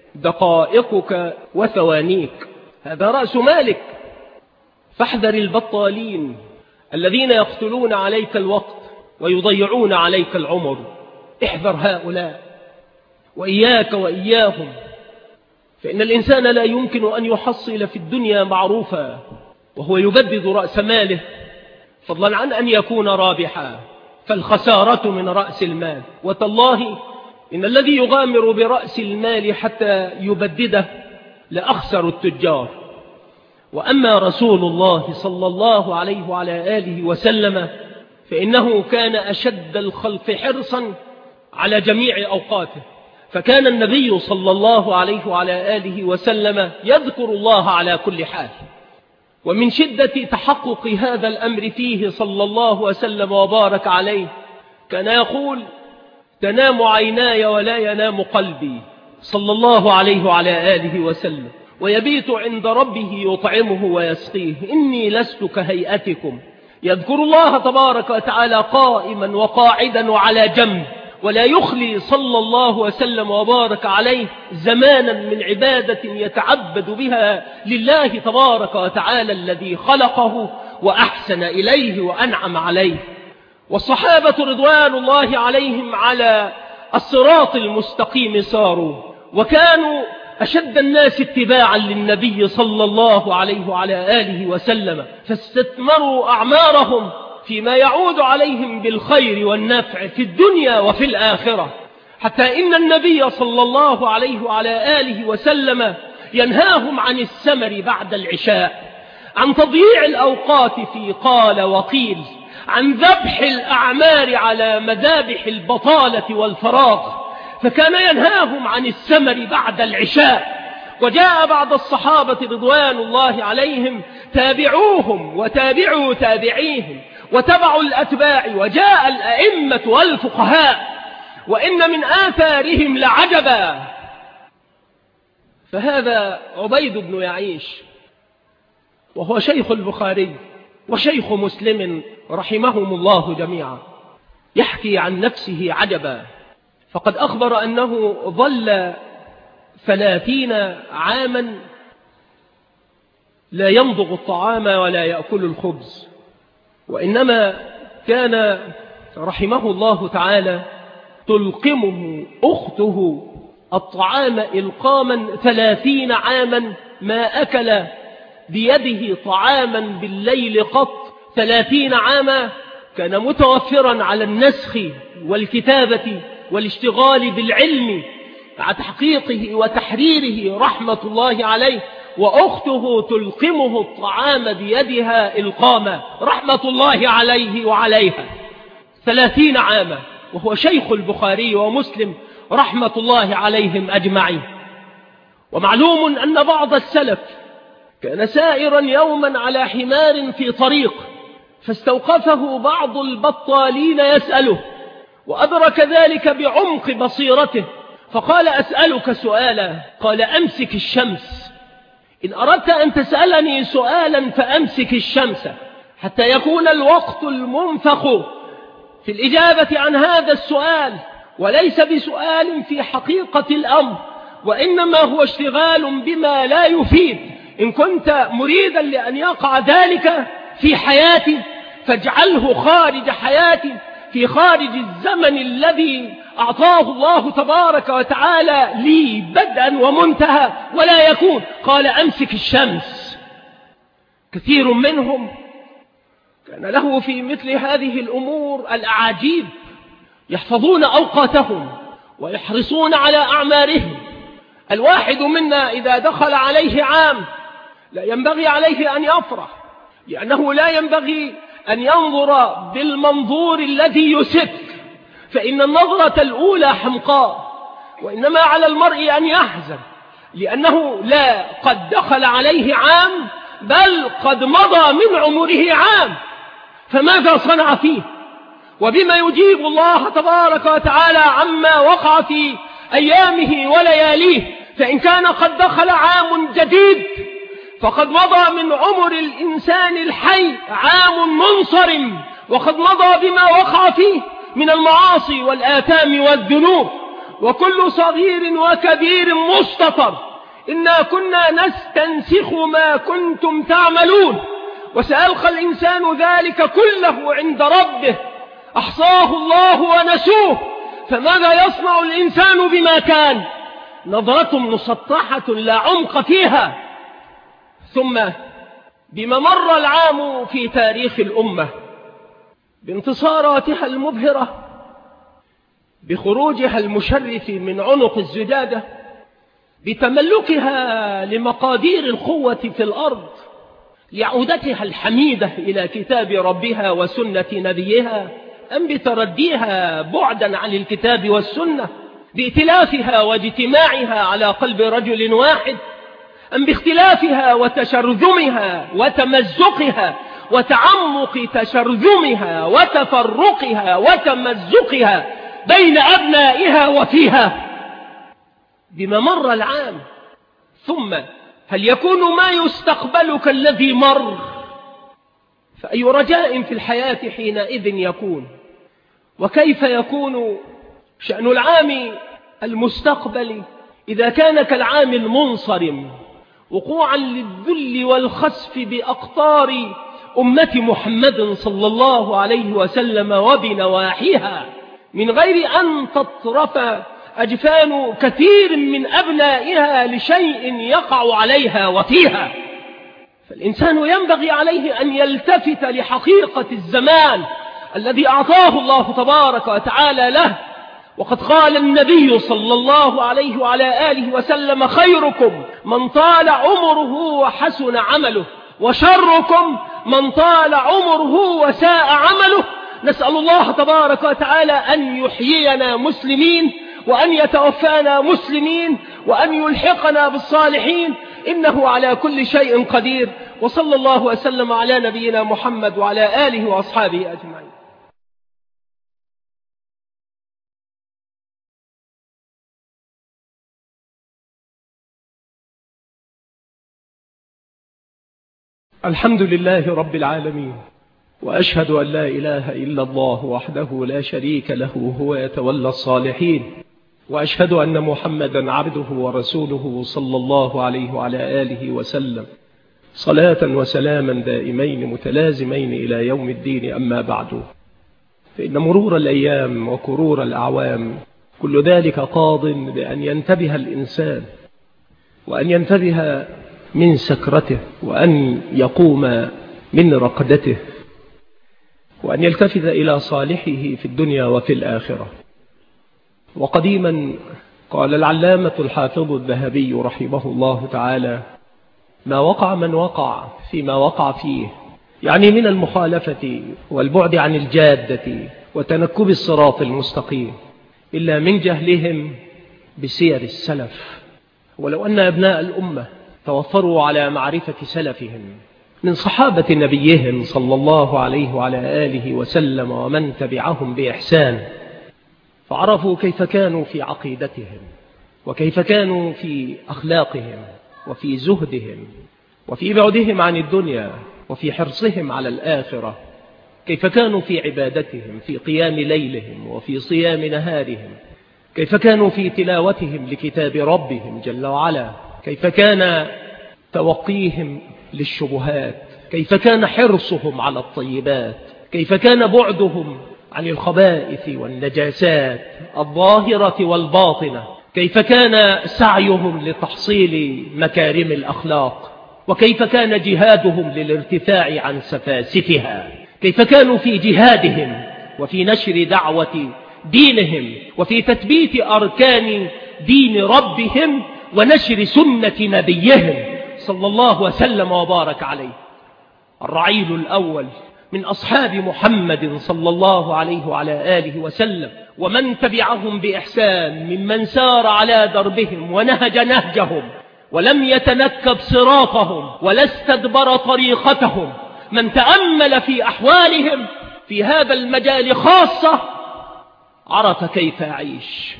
دقائقك وثوانيك، هذا رأس مالك. فاحذر البطالين الذين يقتلون عليك الوقت ويضيعون عليك العمر، احذر هؤلاء وإياك وإياهم، فإن الإنسان لا يمكن أن يحصل في الدنيا معروفا وهو يبدد رأس ماله، فضلا عن أن يكون رابحا، فالخسارة من رأس المال. وتالله إن الذي يغامر برأس المال حتى يبدده لأخسر التجار. وأما رسول الله صلى الله عليه وعلى آله وسلم فإنه كان أشد الخلق حرصا على جميع أوقاته، فكان النبي صلى الله عليه وعلى آله وسلم يذكر الله على كل حال. ومن شدة تحقق هذا الأمر فيه صلى الله وسلم وبارك عليه كان يقول: تنام عيناي ولا ينام قلبي صلى الله عليه وعلى آله وسلم، ويبيت عند ربه يطعمه ويسقيه، إني لست كهيئتكم. يذكر الله تبارك وتعالى قائما وقاعدا وعلى جنب، ولا يخلي صلى الله وسلم وبارك عليه زمانا من عبادة يتعبد بها لله تبارك وتعالى الذي خلقه وأحسن إليه وأنعم عليه. والصحابة رضوان الله عليهم على الصراط المستقيم ساروا، وكانوا أشد الناس اتباعا للنبي صلى الله عليه وعلى آله وسلم، فاستثمروا أعمارهم فيما يعود عليهم بالخير والنفع في الدنيا وفي الآخرة، حتى إن النبي صلى الله عليه وعلى آله وسلم ينهاهم عن السمر بعد العشاء، عن تضييع الأوقات في قال وقيل، عن ذبح الأعمار على مذابح البطالة والفراغ، فكان ينهاهم عن السمر بعد العشاء. وجاء بعض الصحابة رضوان الله عليهم تابعوهم وتابعوا تابعيهم وتبعوا الأتباع، وجاء الأئمة والفقهاء، وإن من آثارهم لعجبا. فهذا عبيد بن يعيش، وهو شيخ البخاري وشيخ مسلم رحمهم الله جميعا، يحكي عن نفسه عجبا، فقد أخبر أنه ظل ثلاثين عاما لا يمضغ الطعام ولا يأكل الخبز، وإنما كان رحمه الله تعالى تلقمه أخته الطعام إلقاما ثلاثين عاما ما أكل بيده طعاما بالليل قط. ثلاثين عاما كان متوفرا على النسخ والكتابة والاشتغال بالعلم مع تحقيقه وتحريره رحمة الله عليه، وأخته تلقمه الطعام بيدها إلقاما رحمة الله عليه وعليها. ثلاثين عاما وهو شيخ البخاري ومسلم رحمة الله عليهم أجمعين. ومعلوم أن بعض السلف كان سائرا يوما على حمار في طريق، فاستوقفه بعض البطالين يسأله، وأدرك ذلك بعمق بصيرته، فقال: أسألك سؤالا. قال: أمسك الشمس، إن أردت أن تسألني سؤالا فأمسك الشمس، حتى يكون الوقت المنفخ في الإجابة عن هذا السؤال وليس بسؤال في حقيقة الأمر، وإنما هو اشتغال بما لا يفيد. إن كنت مريدا لأن يقع ذلك في حياتي فاجعله خارج حياتي، في خارج الزمن الذي أعطاه الله تبارك وتعالى لي بدءا ومنتهى، ولا يكون. قال: أمسك الشمس. كثير منهم كان له في مثل هذه الأمور الأعاجيب، يحفظون أوقاتهم ويحرصون على أعمارهم. الواحد منا إذا دخل عليه عام لا ينبغي عليه أن يفرح، لأنه لا ينبغي أن ينظر بالمنظور الذي يسك، فإن النظرة الأولى حمقاء، وإنما على المرء أن يحزن، لأنه لا قد دخل عليه عام، بل قد مضى من عمره عام، فماذا صنع فيه؟ وبما يجيب الله تبارك وتعالى عما وقع في أيامه ولياليه. فإن كان قد دخل عام جديد فقد مضى من عمر الإنسان الحي عام منصرم، وقد مضى بما وقع فيه من المعاصي والآثام والذنوب، وكل صغير وكبير مستطر. إنا كنا نستنسخ ما كنتم تعملون، وسيلقى الإنسان ذلك كله عند ربه، أحصاه الله ونسوه، فماذا يصنع الإنسان بما كان؟ نظرة مسطحة لا عمق فيها. ثم بما مر العام في تاريخ الأمة، بانتصاراتها المبهرة، بخروجها المشرف من عنق الزجاجة، بتملكها لمقادير القوة في الأرض، لعودتها الحميدة إلى كتاب ربها وسنة نبيها، أم بترديها بعدا عن الكتاب والسنة، بائتلافها واجتماعها على قلب رجل واحد، أم باختلافها وتشرذمها وتمزقها وتعمق تشرذمها وتفرقها وتمزقها بين أبنائها وفيها. بما مر العام، ثم هل يكون ما يستقبل كالذي مر؟ فأي رجاء في الحياة حينئذ يكون؟ وكيف يكون شأن العام المستقبل إذا كان كالعام المنصرم وقوعا للذل والخسف بأقطار أمة محمد صلى الله عليه وسلم وبنواحيها، من غير أن تطرف أجفان كثير من أبنائها لشيء يقع عليها وفيها. فالإنسان ينبغي عليه أن يلتفت لحقيقة الزمان الذي أعطاه الله تبارك وتعالى له. وقد قال النبي صلى الله عليه وعلى آله وسلم: خيركم من طال عمره وحسن عمله، وشركم من طال عمره وساء عمله. نسأل الله تبارك وتعالى أن يحيينا مسلمين، وأن يتوفانا مسلمين، وأن يلحقنا بالصالحين، إنه على كل شيء قدير. وصلى الله وسلم على نبينا محمد وعلى آله وأصحابه أجمعين. الحمد لله رب العالمين، وأشهد أن لا إله إلا الله وحده لا شريك له، هو يتولى الصالحين. وأشهد أن محمدا عبده ورسوله صلى الله عليه وعلى آله وسلم، صلاة وسلاما دائمين متلازمين إلى يوم الدين. أما بعد، فإن مرور الأيام وكرور الأعوام كل ذلك قاض بأن ينتبه الإنسان، وأن ينتبه من سكرته، وأن يقوم من رقدته، وأن يلتفت إلى صالحه في الدنيا وفي الآخرة. وقديما قال العلامة الحافظ الذهبي رحمه الله تعالى: ما وقع من وقع فيما وقع فيه، يعني من المخالفة والبعد عن الجادة وتنكب الصراط المستقيم، إلا من جهلهم بسير السلف. ولو أن أبناء الأمة توفروا على معرفة سلفهم من صحابة نبيهم صلى الله عليه وعلى آله وسلم ومن تبعهم بإحسان، فعرفوا كيف كانوا في عقيدتهم، وكيف كانوا في أخلاقهم، وفي زهدهم، وفي بعدهم عن الدنيا، وفي حرصهم على الآخرة، كيف كانوا في عبادتهم، في قيام ليلهم وفي صيام نهارهم، كيف كانوا في تلاوتهم لكتاب ربهم جل وعلا، كيف كان توقيهم للشبهات، كيف كان حرصهم على الطيبات، كيف كان بعدهم عن الخبائث والنجاسات الظاهرة والباطنة، كيف كان سعيهم لتحصيل مكارم الأخلاق، وكيف كان جهادهم للارتفاع عن سفاسفها، كيف كانوا في جهادهم وفي نشر دعوة دينهم، وفي تثبيت أركان دين ربهم، ونشر سنة نبيهم صلى الله وسلم وبارك عليه. الرعيل الأول من أصحاب محمد صلى الله عليه وعلى آله وسلم ومن تبعهم بإحسان، ممن سار على دربهم ونهج نهجهم ولم يتنكب صراطهم ولا استدبر طريقتهم، من تأمل في أحوالهم في هذا المجال خاصة عرف كيف يعيش.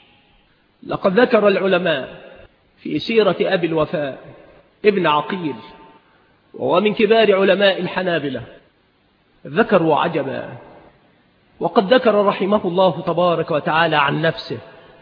لقد ذكر العلماء في سيرة أبي الوفاء ابن عقيل، وهو من كبار علماء الحنابلة، ذكروا عجبا. وقد ذكر رحمه الله تبارك وتعالى عن نفسه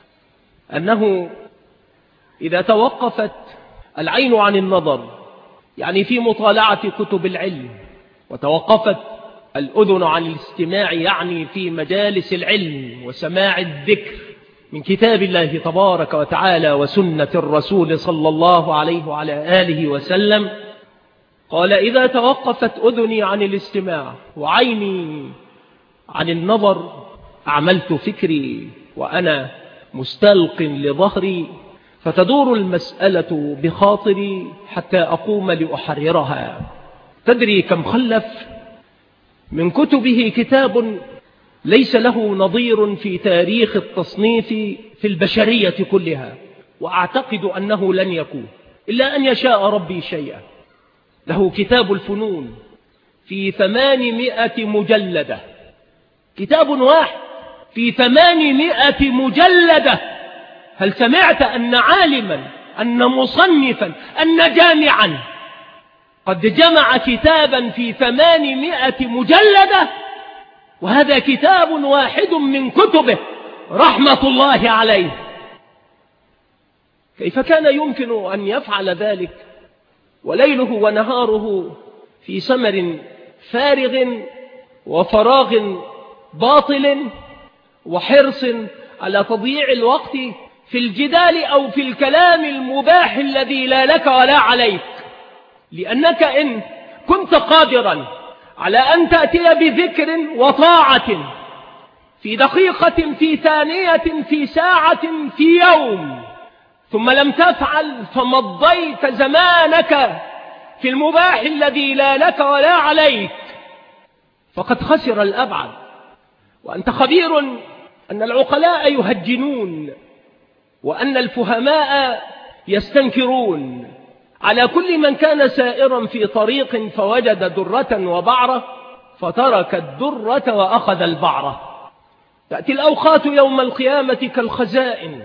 أنه إذا توقفت العين عن النظر، يعني في مطالعة كتب العلم، وتوقفت الأذن عن الاستماع، يعني في مجالس العلم وسماع الذكر من كتاب الله تبارك وتعالى وسنة الرسول صلى الله عليه وعلى آله وسلم، قال: إذا توقفت أذني عن الاستماع وعيني عن النظر، عملت فكري وأنا مستلق لظهري، فتدور المسألة بخاطري حتى أقوم لأحررها. تدري كم خلف من كتبه كتاب ليس له نظير في تاريخ التصنيف في البشرية كلها، وأعتقد أنه لن يكون إلا أن يشاء ربي شيئا. له كتاب الفنون في ثمانمائة مجلدة، كتاب واحد في ثمانمائة مجلدة. هل سمعت أن عالما، أن مصنفا، أن جامعا قد جمع كتابا في ثمانمائة مجلدة؟ وهذا كتاب واحد من كتبه رحمة الله عليه. كيف كان يمكن أن يفعل ذلك وليله ونهاره في سمر فارغ وفراغ باطل وحرص على تضييع الوقت في الجدال أو في الكلام المباح الذي لا لك ولا عليك؟ لأنك إن كنت قادرا على أن تأتي بذكر وطاعة في دقيقة، في ثانية، في ساعة، في يوم، ثم لم تفعل، فمضيت زمانك في المباح الذي لا لك ولا عليك، فقد خسر الأبعد. وأنت خبير أن العقلاء يهجنون وأن الفهماء يستنكرون على كل من كان سائرا في طريق فوجد درة وبعرة فترك الدرة وأخذ البعرة. تأتي الأوقات يوم القيامة كالخزائن،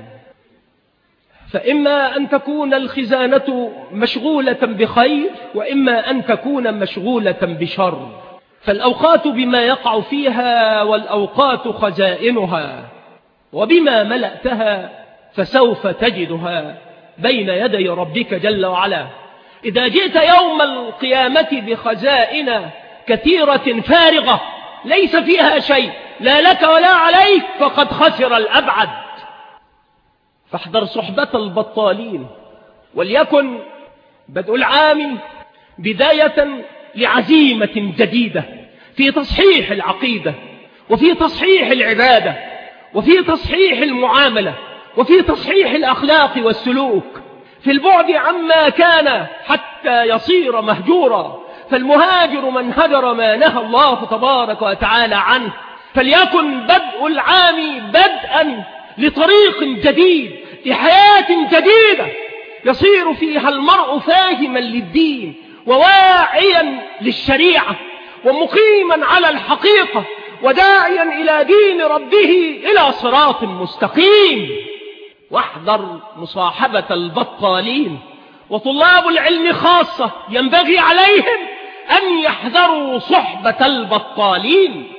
فإما أن تكون الخزانة مشغولة بخير وإما أن تكون مشغولة بشر، فالأوقات بما يقع فيها والأوقات خزائنها، وبما ملأتها فسوف تجدها بين يدي ربك جل وعلا. إذا جئت يوم القيامة بخزائن كثيرة فارغة ليس فيها شيء لا لك ولا عليك، فقد خسر الأبعد. فاحذر صحبة البطالين، وليكن بدء العام بداية لعزيمة جديدة في تصحيح العقيدة وفي تصحيح العبادة وفي تصحيح المعاملة وفي تصحيح الأخلاق والسلوك، في البعد عما كان حتى يصير مهجورا. فالمهاجر من هجر ما نهى الله تبارك وتعالى عنه. فليكن بدء العام بدءا لطريق جديد، لحياة جديدة يصير فيها المرء فاهما للدين وواعيا للشريعة ومقيما على الحقيقة وداعيا إلى دين ربه إلى صراط مستقيم. واحذر مصاحبة البطالين، وطلاب العلم خاصة ينبغي عليهم أن يحذروا صحبة البطالين،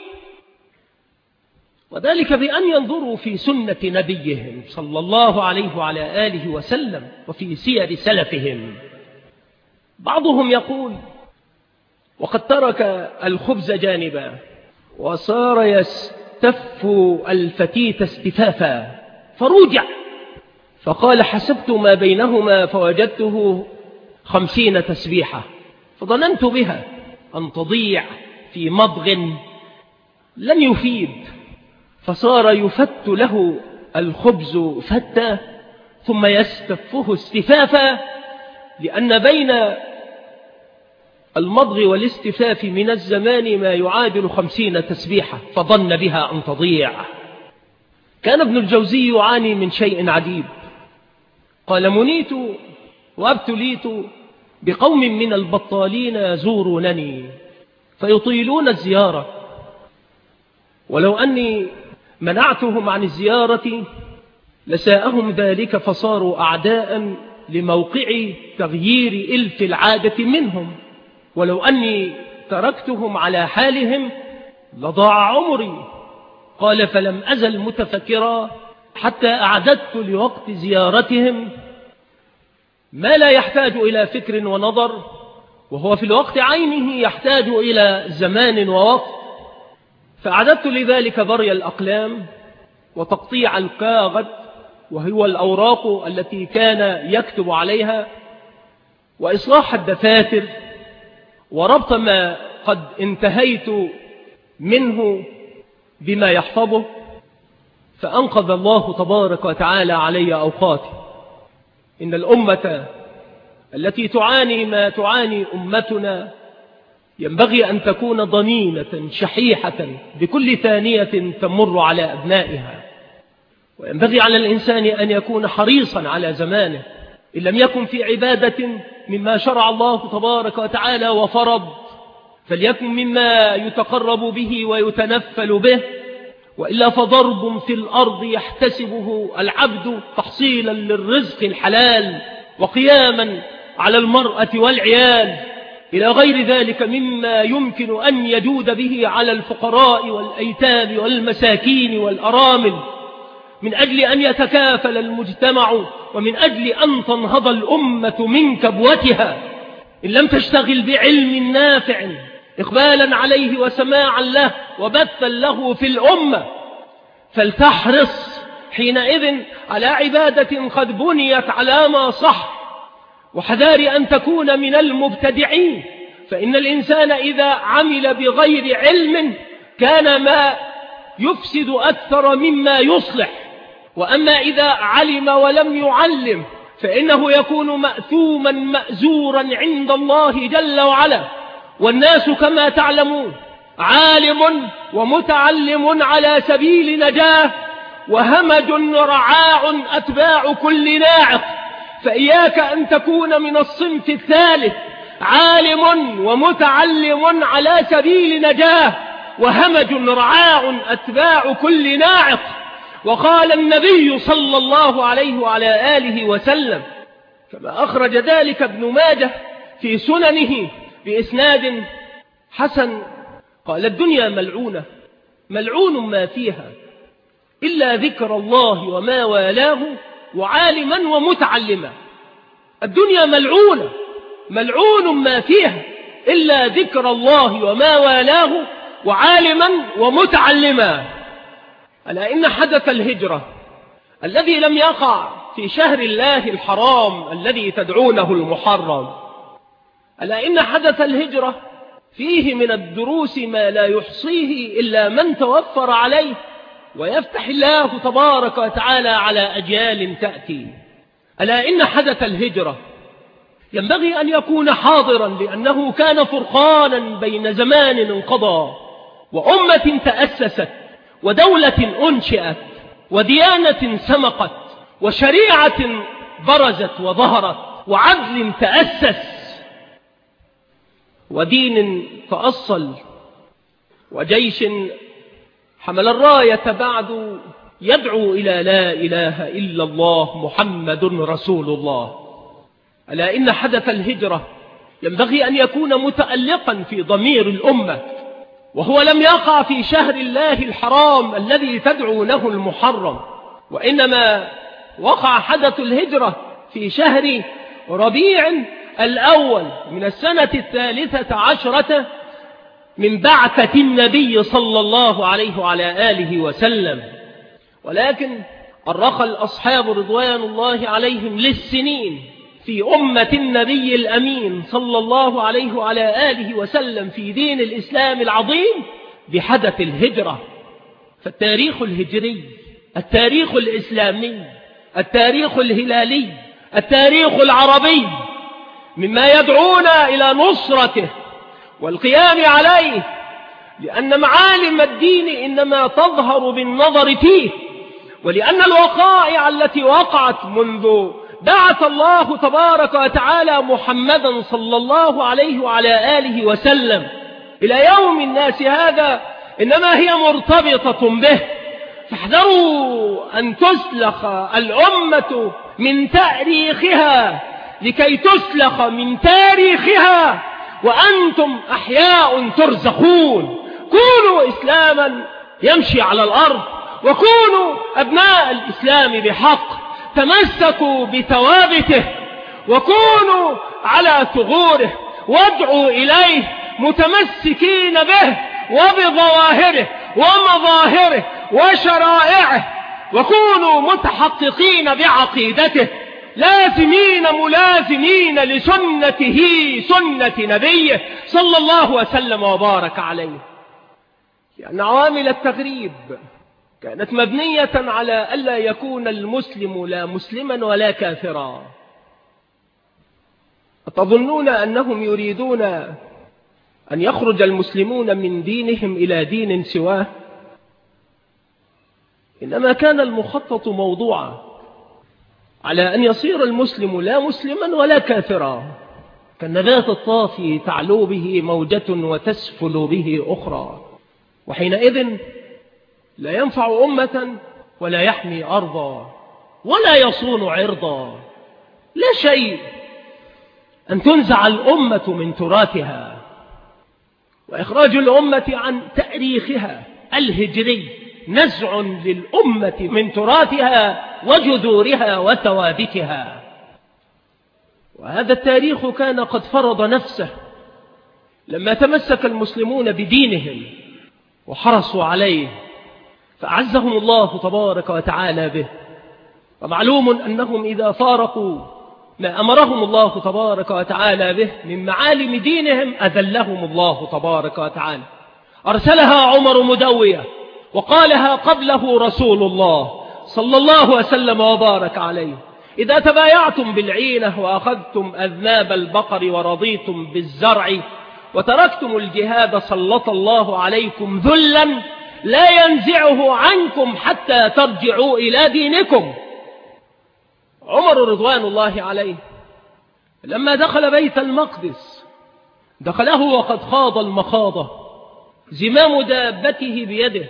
وذلك بأن ينظروا في سنة نبيهم صلى الله عليه وعلى آله وسلم وفي سير سلفهم. بعضهم يقول: وقد ترك الخبز جانبا وصار يستف الفتيت استفافا، فرجع فقال: حسبت ما بينهما فوجدته خمسين تسبيحة، فظننت بها أن تضيع في مضغ لن يفيد، فصار يفت له الخبز فتا ثم يستفه استفافا، لأن بين المضغ والاستفاف من الزمان ما يعادل خمسين تسبيحة، فظن بها أن تضيع. كان ابن الجوزي يعاني من شيء عجيب، قال: منيت وابتليت بقوم من البطالين يزورونني فيطيلون الزيارة، ولو أني منعتهم عن الزيارة لساءهم ذلك، فصاروا أعداء لموقع تغيير إلف العادة منهم، ولو أني تركتهم على حالهم لضاع عمري. قال: فلم أزل متفكرا حتى أعددت لوقت زيارتهم ما لا يحتاج إلى فكر ونظر، وهو في الوقت عينه يحتاج إلى زمان ووقت، فأعددت لذلك بري الأقلام وتقطيع الكاغد وهو الأوراق التي كان يكتب عليها، وإصلاح الدفاتر وربط ما قد انتهيت منه بما يحفظه، فأنقذ الله تبارك وتعالى علي أوقاتي. إن الأمة التي تعاني ما تعاني أمتنا ينبغي أن تكون ضنينة شحيحة بكل ثانية تمر على أبنائها، وينبغي على الإنسان أن يكون حريصا على زمانه، إن لم يكن في عبادة مما شرع الله تبارك وتعالى وفرض فليكن مما يتقرب به ويتنفل به، وإلا فضرب في الأرض يحتسبه العبد تحصيلا للرزق الحلال وقياما على المرأة والعيال إلى غير ذلك مما يمكن أن يجود به على الفقراء والأيتام والمساكين والأرامل من أجل أن يتكافل المجتمع ومن أجل أن تنهض الأمة من كبوتها. إن لم تشتغل بعلم نافع إقبالا عليه وسماعا له وبثا له في الأمة، فلتحرص حينئذ على عبادة قد بنيت على ما صح، وحذار أن تكون من المبتدعين، فإن الإنسان إذا عمل بغير علم كان ما يفسد أكثر مما يصلح، وأما إذا علم ولم يعلم فإنه يكون مأثوما مأزورا عند الله جل وعلا. والناس كما تعلمون عالم ومتعلم على سبيل نجاة، وهمج رعاع أتباع كل ناعق، فإياك أن تكون من الصنف الثالث، عالم ومتعلم على سبيل نجاة وهمج رعاع أتباع كل ناعق. وقال النبي صلى الله عليه وعلى آله وسلم كما أخرج ذلك ابن ماجه في سننه بإسناد حسن، قال: الدنيا ملعونة، ملعون ما فيها إلا ذكر الله وما والاه وعالما ومتعلما. الدنيا ملعونة، ملعون ما فيها إلا ذكر الله وما والاه وعالما ومتعلما. ألا إن حدث الهجرة الذي لم يقع في شهر الله الحرام الذي تدعونه المحرم، ألا إن حدث الهجرة فيه من الدروس ما لا يحصيه إلا من توفر عليه ويفتح الله تبارك وتعالى على أجيال تأتي. ألا إن حدث الهجرة ينبغي أن يكون حاضرا، لأنه كان فرقانا بين زمان انقضى وأمة تأسست ودولة أنشئت وديانة سمقت وشريعة برزت وظهرت وعدل تأسس ودين تأصل وجيش حمل الراية بعد يدعو إلى لا إله إلا الله محمد رسول الله. ألا إن حدث الهجرة ينبغي أن يكون متألقا في ضمير الأمة، وهو لم يقع في شهر الله الحرام الذي تدعونه المحرم، وإنما وقع حدث الهجرة في شهر ربيع الأول من السنة الثالثة عشرة من بعثة النبي صلى الله عليه وعلى آله وسلم. ولكن أرخى الأصحاب رضوان الله عليهم للسنين في أمة النبي الأمين صلى الله عليه وعلى آله وسلم في دين الإسلام العظيم بحدث الهجرة. فالتاريخ الهجري، التاريخ الإسلامي، التاريخ الهلالي، التاريخ العربي مما يدعونا إلى نصرته والقيام عليه، لأن معالم الدين إنما تظهر بالنظر فيه، ولأن الوقائع التي وقعت منذ بعث الله تبارك وتعالى محمدا صلى الله عليه وعلى آله وسلم إلى يوم الناس هذا إنما هي مرتبطة به. فاحذروا أن تسلخ الأمة من تاريخها لكي تسلخ من تاريخها وأنتم أحياء ترزقون. كونوا إسلاما يمشي على الأرض، وكونوا أبناء الإسلام بحق، تمسكوا بثوابته وكونوا على ثغوره وادعوا إليه متمسكين به وبظواهره ومظاهره وشرائعه، وكونوا متحققين بعقيدته، لازمين ملازمين لسنته سنة نبيه صلى الله وسلم وبارك عليه. لأن عوامل التغريب كانت مبنية على ألا يكون المسلم لا مسلما ولا كافرا. أتظنون أنهم يريدون أن يخرج المسلمون من دينهم إلى دين سواه؟ إنما كان المخطط موضوعا على أن يصير المسلم لا مسلما ولا كافرا، كالنبات الطافي تعلو به موجة وتسفل به أخرى، وحينئذ لا ينفع أمة ولا يحمي أرضا ولا يصون عرضا. لا شيء أن تنزع الأمة من تراثها وإخراج الأمة عن تاريخها الهجري نزع للأمة من تراثها وجذورها وثوابتها. وهذا التاريخ كان قد فرض نفسه لما تمسك المسلمون بدينهم وحرصوا عليه فأعزهم الله تبارك وتعالى به. ومعلوم أنهم إذا فارقوا ما أمرهم الله تبارك وتعالى به من معالم دينهم أذلهم الله تبارك وتعالى. أرسلها عمر مدوية وقالها قبله رسول الله صلى الله وسلم وبارك عليه: إذا تبايعتم بالعينة وأخذتم أذناب البقر ورضيتم بالزرع وتركتم الجهاد سلط الله عليكم ذلا لا ينزعه عنكم حتى ترجعوا إلى دينكم. عمر رضوان الله عليه لما دخل بيت المقدس دخله وقد خاض المخاضة، زمام دابته بيده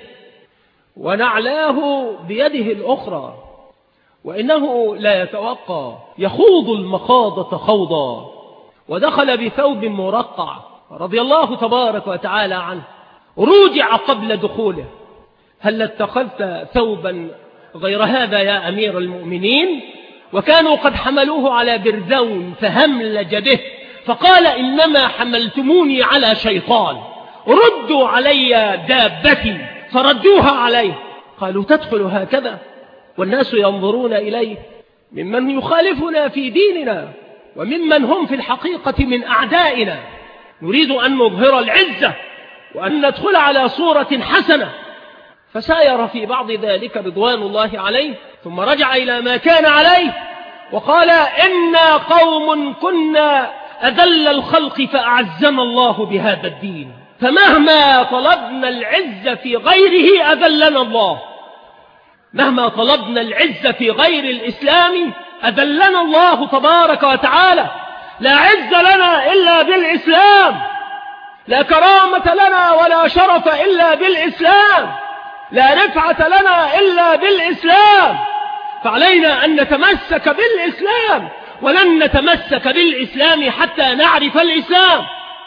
ونعلاه بيده الأخرى، وإنه لا يتوقع، يخوض المخاضة خوضا، ودخل بثوب مرقع رضي الله تبارك وتعالى عنه. رجع قبل دخوله: هل اتخذت ثوبا غير هذا يا أمير المؤمنين؟ وكانوا قد حملوه على برذون فهملج به فقال: إنما حملتموني على شيطان، ردوا علي دابتي، فردوها عليه. قالوا: تدخل هكذا والناس ينظرون إليه ممن يخالفنا في ديننا وممن هم في الحقيقة من أعدائنا، نريد أن نظهر العزة وأن ندخل على صورة حسنة. فساير في بعض ذلك رضوان الله عليه، ثم رجع إلى ما كان عليه وقال: إنا قوم كنا أذل الخلق فأعزنا الله بهذا الدين، فمهما طلبنا العزة في غيره أذلنا الله، مهما طلبنا العزة في غير الإسلام أذلنا الله تبارك وتعالى. لا عز لنا إلا بالإسلام، لا كرامة لنا ولا شرف إلا بالإسلام، لا رفعة لنا إلا بالإسلام. فعلينا أن نتمسك بالإسلام، ولن نتمسك بالإسلام حتى نعرف الإسلام.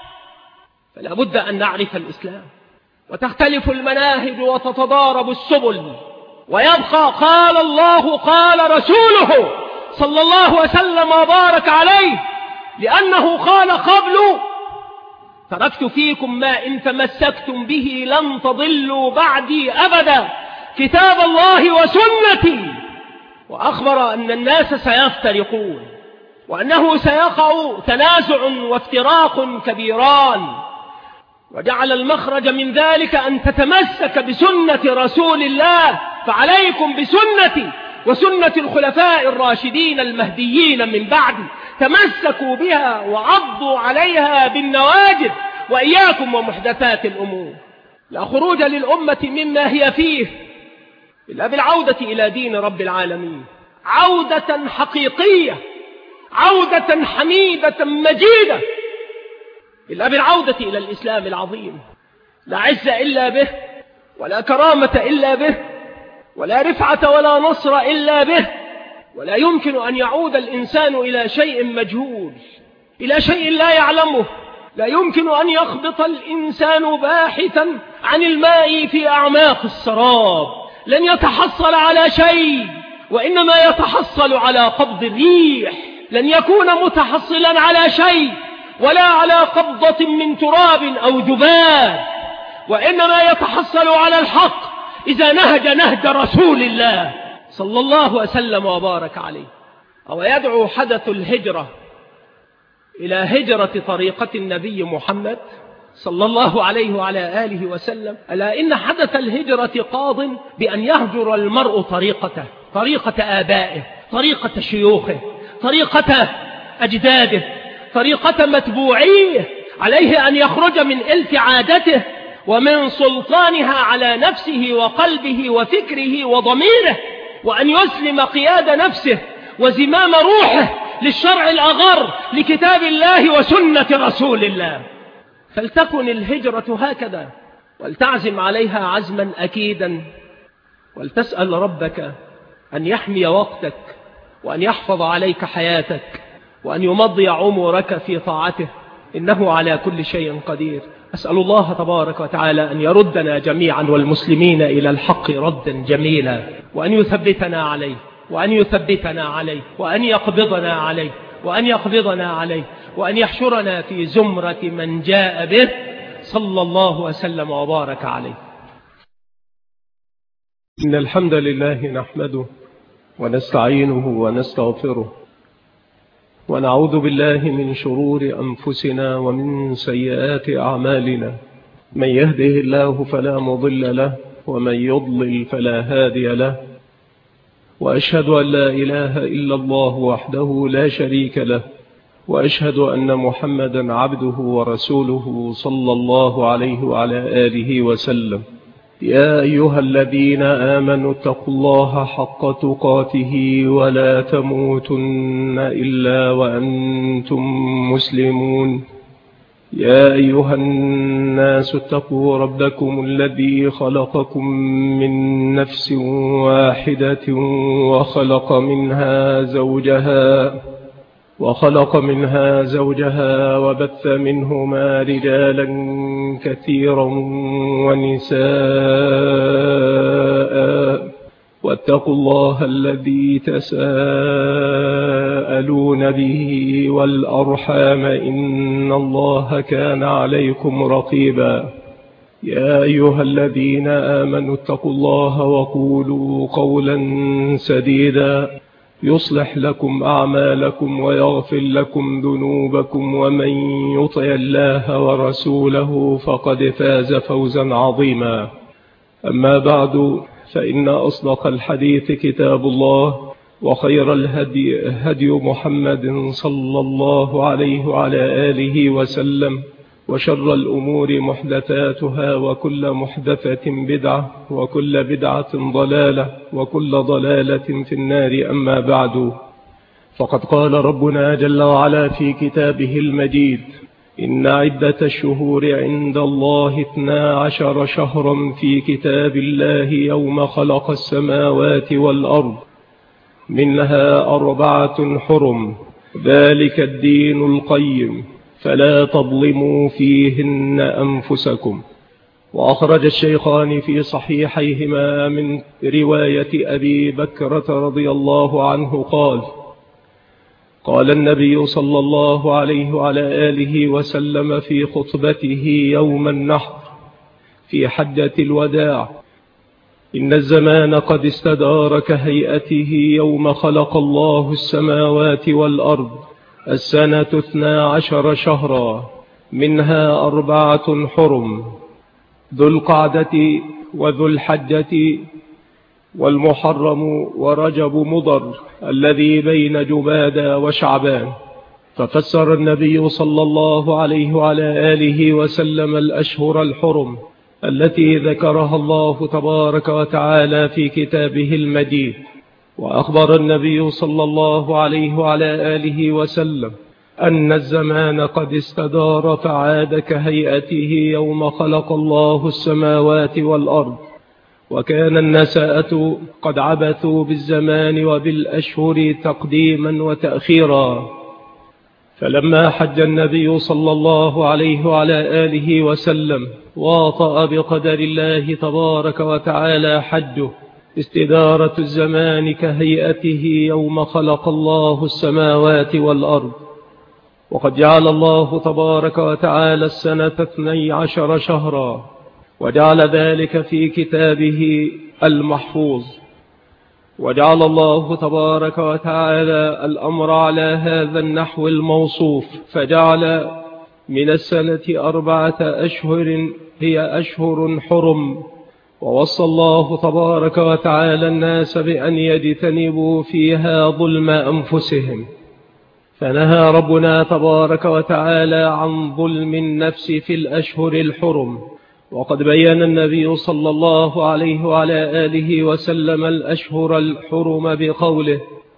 فلا بد أن نعرف الإسلام، وتختلف المناهج وتتضارب السبل، ويبقى قال الله قال رسوله صلى الله وسلم وبارك عليه، لأنه قال قبل: تركت فيكم ما إن تمسكتم به لن تضلوا بعدي أبدا، كتاب الله وسنتي. وأخبر أن الناس سيفترقون، وأنه سيقع تنازع وافتراق كبيران، وجعل المخرج من ذلك أن تتمسك بسنة رسول الله. فعليكم بسنتي وسنة الخلفاء الراشدين المهديين من بعد، تمسكوا بها وعضوا عليها بالنواجذ، وإياكم ومحدثات الأمور. لا خروج للأمة مما هي فيه إلا بالعودة إلى دين رب العالمين، عودة حقيقية، عودة حميدة مجيدة، إلا بالعودة إلى الإسلام العظيم. لا عز إلا به، ولا كرامة إلا به، ولا رفعة ولا نصر إلا به. ولا يمكن أن يعود الإنسان إلى شيء مجهول، إلى شيء لا يعلمه. لا يمكن أن يخبط الإنسان باحثا عن الماء في أعماق السراب، لن يتحصل على شيء، وإنما يتحصل على قبض الريح. لن يكون متحصلا على شيء ولا على قبضة من تراب أو ذباب، وإنما يتحصل على الحق إذا نهج نهج رسول الله صلى الله وسلم وبارك عليه. أو يدعو حدث الهجرة إلى هجرة طريقة النبي محمد صلى الله عليه وعلى آله وسلم. ألا إن حدث الهجرة قاض بأن يهجر المرء طريقته، طريقة آبائه، طريقة شيوخه، طريقة أجداده، طريقة متبوعيه. عليه أن يخرج من إلف عادته ومن سلطانها على نفسه وقلبه وفكره وضميره، وأن يسلم قياد نفسه وزمام روحه للشرع الأغر، لكتاب الله وسنة رسول الله. فلتكن الهجرة هكذا، ولتعزم عليها عزما أكيدا، ولتسأل ربك أن يحمي وقتك، وأن يحفظ عليك حياتك، وأن يمضي عمرك في طاعته، إنه على كل شيء قدير. أسأل الله تبارك وتعالى أن يردنا جميعا والمسلمين إلى الحق ردا جميلا، وأن يثبتنا عليه وأن يثبتنا عليه وأن يقبضنا عليه وأن يقبضنا عليه وأن يحشرنا في زمرة من جاء به صلى الله وسلم وبارك عليه. إن الحمد لله نحمده ونستعينه ونستغفره ونعوذ بالله من شرور أنفسنا ومن سيئات أعمالنا، من يهده الله فلا مضل له ومن يضلل فلا هادي له، وأشهد أن لا إله إلا الله وحده لا شريك له، وأشهد أن محمدا عبده ورسوله صلى الله عليه وعلى آله وسلم. يا أيها الذين آمنوا اتقوا الله حق تقاته ولا تموتن إلا وأنتم مسلمون. يا أيها الناس اتقوا ربكم الذي خلقكم من نفس واحدة وخلق منها زوجها وخلق منها زوجها وبث منهما رجالا كثيرا ونساء، واتقوا الله الذي تساءلون به والأرحام إن الله كان عليكم رقيبا. يا أيها الذين آمنوا اتقوا الله وقولوا قولا سديدا يصلح لكم أعمالكم ويغفر لكم ذنوبكم، ومن يطع الله ورسوله فقد فاز فوزا عظيما. أما بعد، فإن أصدق الحديث كتاب الله، وخير الهدي هدي محمد صلى الله عليه وعلى آله وسلم، وشر الأمور محدثاتها، وكل محدثة بدعة، وكل بدعة ضلالة، وكل ضلالة في النار. أما بعد، فقد قال ربنا جل وعلا في كتابه المجيد: إن عدة الشهور عند الله اثنا عشر شهرا في كتاب الله يوم خلق السماوات والأرض منها أربعة حرم، ذلك الدين القيم، فلا تظلموا فيهن أنفسكم. وأخرج الشيخان في صحيحيهما من رواية أبي بكرة رضي الله عنه قال: قال النبي صلى الله عليه وعلى آله وسلم في خطبته يوم النحر في حجة الوداع: إن الزمان قد استدار كهيئته يوم خلق الله السماوات والأرض، السنة اثنا عشر شهرا، منها أربعة حرم، ذو القعدة وذو الحجة والمحرم ورجب مضر الذي بين جمادى وشعبان. ففسر النبي صلى الله عليه وعلى آله وسلم الأشهر الحرم التي ذكرها الله تبارك وتعالى في كتابه المجيد. وأخبر النبي صلى الله عليه وعلى آله وسلم أن الزمان قد استدار فعاد كهيئته يوم خلق الله السماوات والأرض، وكان النساءة قد عبثوا بالزمان وبالأشهر تقديما وتأخيرا. فلما حج النبي صلى الله عليه وعلى آله وسلم واطأ بقدر الله تبارك وتعالى حجه استدارة الزمان كهيئته يوم خلق الله السماوات والأرض. وقد جعل الله تبارك وتعالى السنة اثني عشر شهرا، وجعل ذلك في كتابه المحفوظ، وجعل الله تبارك وتعالى الأمر على هذا النحو الموصوف، فجعل من السنة أربعة أشهر هي أشهر حرم. ووصى الله تبارك وتعالى الناس بأن يجتنبوا فيها ظلم أنفسهم، فنهى ربنا تبارك وتعالى عن ظلم النفس في الأشهر الحرم. وقد بيّن النبي صلى الله عليه وعلى آله وسلم الأشهر الحرم بقوله: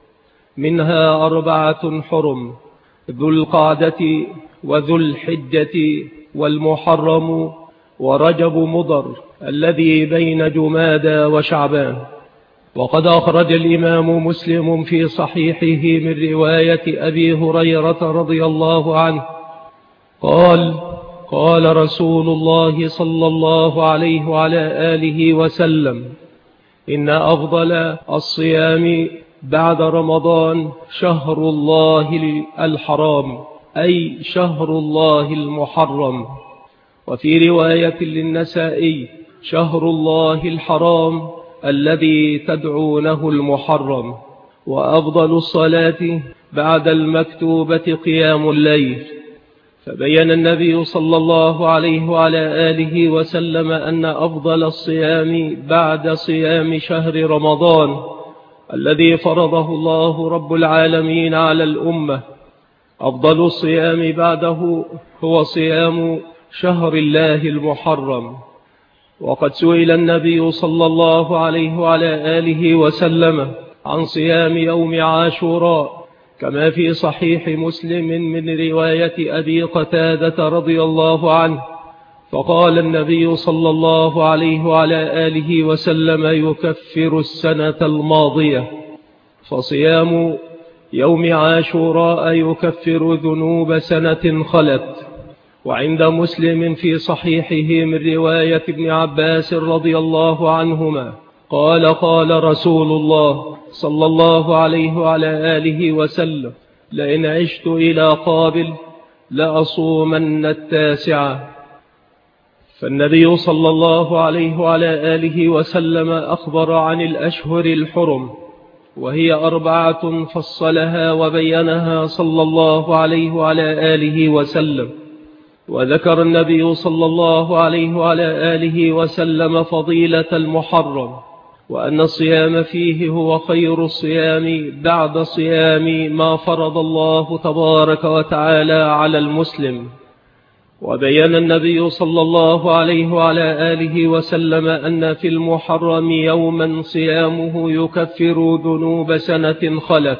منها أربعة حرم، ذو القعدة وذو الحجة والمحرم ورجب مضر الذي بين جمادى وشعبان. وقد أخرج الإمام مسلم في صحيحه من رواية أبي هريرة رضي الله عنه قال: قال رسول الله صلى الله عليه وعلى آله وسلم: إن أفضل الصيام بعد رمضان شهر الله الحرام، أي شهر الله المحرم. وفي رواية للنسائي: شهر الله الحرام الذي تدعونه المحرم. وأفضل الصلاة بعد المكتوبة قيام الليل. فبين النبي صلى الله عليه وعلى آله وسلم أن أفضل الصيام بعد صيام شهر رمضان الذي فرضه الله رب العالمين على الأمة، أفضل الصيام بعده هو صيام شهر الله المحرم. وقد سئل النبي صلى الله عليه وعلى آله وسلم عن صيام يوم عاشوراء، كما في صحيح مسلم من رواية أبي قتادة رضي الله عنه، فقال النبي صلى الله عليه وعلى آله وسلم: يكفر السنة الماضية. فصيام يوم عاشوراء يكفر ذنوب سنة خلت. وعند مسلم في صحيحه من رواية ابن عباس رضي الله عنهما قال: قال رسول الله صلى الله عليه وعلى آله وسلم: لئن عشت إلى قابل لأصومن التاسعة. فالنبي صلى الله عليه وعلى آله وسلم أخبر عن الأشهر الحرم، وهي أربعة فصلها وبينها صلى الله عليه وعلى آله وسلم. وذكر النبي صلى الله عليه وعلى آله وسلم فضيلة المحرم، وأن الصيام فيه هو خير الصيام بعد صيام ما فرض الله تبارك وتعالى على المسلم. وبين النبي صلى الله عليه وعلى آله وسلم أن في المحرم يوما صيامه يكفر ذنوب سنة خلت.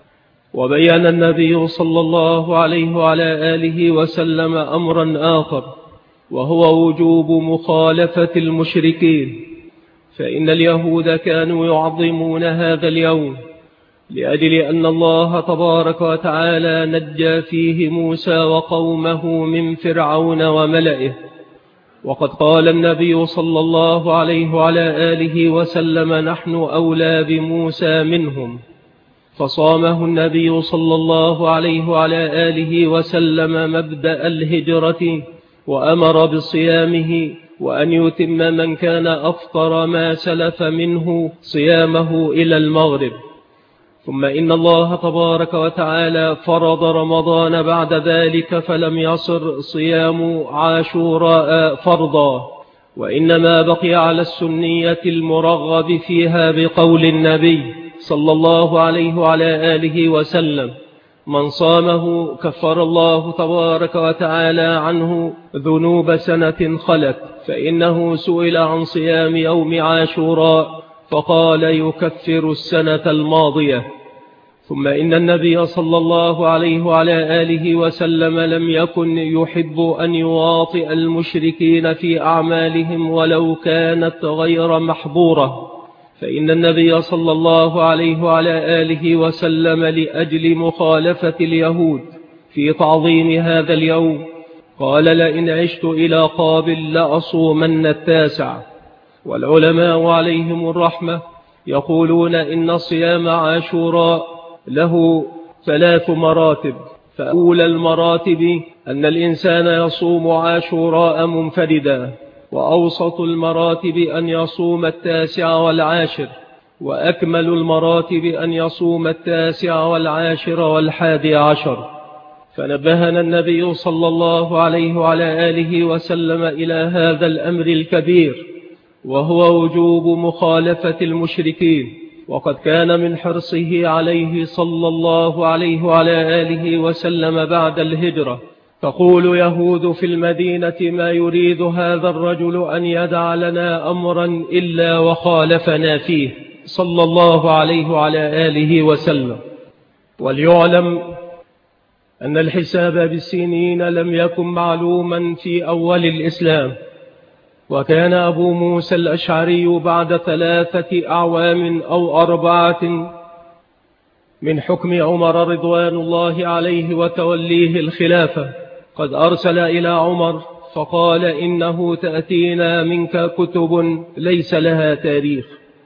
وبين النبي صلى الله عليه وعلى آله وسلم أمرا آخر، وهو وجوب مخالفة المشركين، فإن اليهود كانوا يعظمون هذا اليوم لأجل أن الله تبارك وتعالى نجى فيه موسى وقومه من فرعون وملئه. وقد قال النبي صلى الله عليه وعلى آله وسلم: نحن أولى بموسى منهم. فصامه النبي صلى الله عليه وعلى آله وسلم مبدأ الهجرة، وأمر بصيامه، وأن يتم من كان أفطر ما سلف منه صيامه إلى المغرب. ثم إن الله تبارك وتعالى فرض رمضان بعد ذلك، فلم يصر صيام عاشوراء فرضا، وإنما بقي على السنية المرغب فيها بقول النبي صلى الله عليه وعلى آله وسلم: من صامه كفر الله تبارك وتعالى عنه ذنوب سنة خلت. فإنه سئل عن صيام يوم عاشوراء فقال: يكفر السنة الماضية. ثم إن النبي صلى الله عليه وعلى آله وسلم لم يكن يحب أن يواطئ المشركين في أعمالهم ولو كانت غير محظورة، فإن النبي صلى الله عليه وعلى آله وسلم لأجل مخالفة اليهود في تعظيم هذا اليوم قال: لئن عشت إلى قابل لأصومن التاسع. والعلماء عليهم الرحمة يقولون إن صيام عاشوراء له ثلاث مراتب. فأولى المراتب أن الإنسان يصوم عاشوراء منفردا، وأوسط المراتب أن يصوم التاسع والعاشر، وأكمل المراتب أن يصوم التاسع والعاشر والحادي عشر. فنبهنا النبي صلى الله عليه وعلى آله وسلم إلى هذا الأمر الكبير، وهو وجوب مخالفة المشركين. وقد كان من حرصه عليه صلى الله عليه وعلى آله وسلم بعد الهجرة تقول يهود في المدينة: ما يريد هذا الرجل أن يدع لنا أمرا إلا وخالفنا فيه، صلى الله عليه وعلى آله وسلم. وليعلم أن الحساب بالسنين لم يكن معلوما في أول الإسلام، وكان أبو موسى الأشعري بعد ثلاثة أعوام أو أربعة من حكم عمر رضوان الله عليه وتوليه الخلافة قد أرسل إلى عمر فقال إنه تأتينا منك كتب ليس لها تاريخ.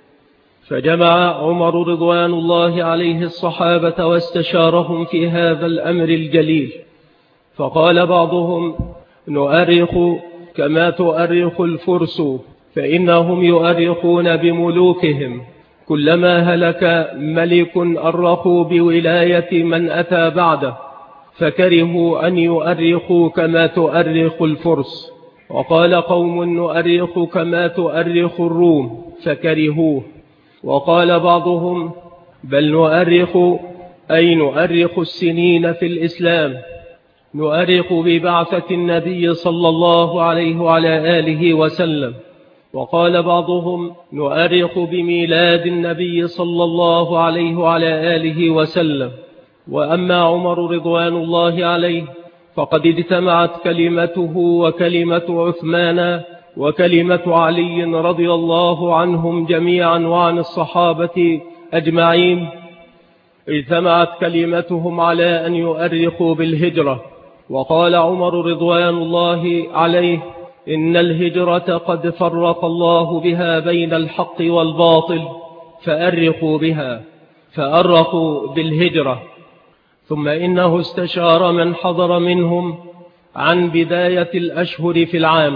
فجمع عمر رضوان الله عليه الصحابة واستشارهم في هذا الأمر الجليل، فقال بعضهم: نؤرخ كما تؤرخ الفرس، فإنهم يؤرخون بملوكهم، كلما هلك ملك أرخوا بولاية من أتى بعده، فكرهوا أن يؤرخوا كما تؤرخ الفرس. وقال قوم: نؤرخ كما تؤرخ الروم، فكرهوه. وقال بعضهم: بل نؤرخ أي نؤرخ السنين في الإسلام، نؤرخ ببعثة النبي صلى الله عليه وعلى آله وسلم. وقال بعضهم: نؤرخ بميلاد النبي صلى الله عليه وعلى آله وسلم. وأما عمر رضوان الله عليه فقد اجتمعت كلمته وكلمة عثمان وكلمة علي رضي الله عنهم جميعا وعن الصحابة أجمعين، اجتمعت كلمتهم على أن يؤرخوا بالهجرة. وقال عمر رضوان الله عليه: إن الهجرة قد فرق الله بها بين الحق والباطل، فأرخوا بها، فأرخوا بالهجرة. ثم إنه استشار من حضر منهم عن بداية الأشهر في العام،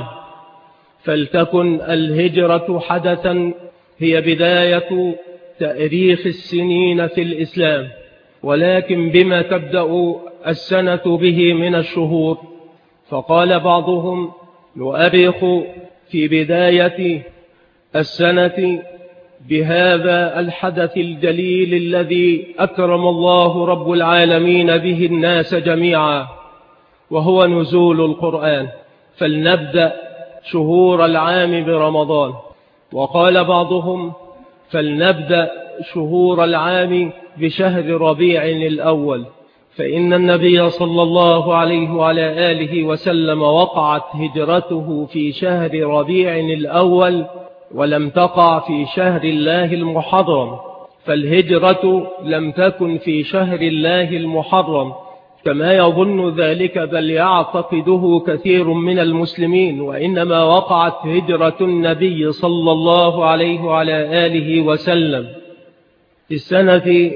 فلتكن الهجرة حدثا هي بداية تأريخ السنين في الإسلام، ولكن بما تبدأ السنة به من الشهور. فقال بعضهم: نؤرخ في بداية السنة بهذا الحدث الجليل الذي أكرم الله رب العالمين به الناس جميعا، وهو نزول القرآن، فلنبدأ شهور العام برمضان. وقال بعضهم: فلنبدأ شهور العام بشهر ربيع الأول، فإن النبي صلى الله عليه وعلى آله وسلم وقعت هجرته في شهر ربيع الأول، ولم تقع في شهر الله المحرم، فالهجرة لم تكن في شهر الله المحرم كما يظن ذلك، بل يعتقده كثير من المسلمين، وإنما وقعت هجرة النبي صلى الله عليه وعلى آله وسلم في السنة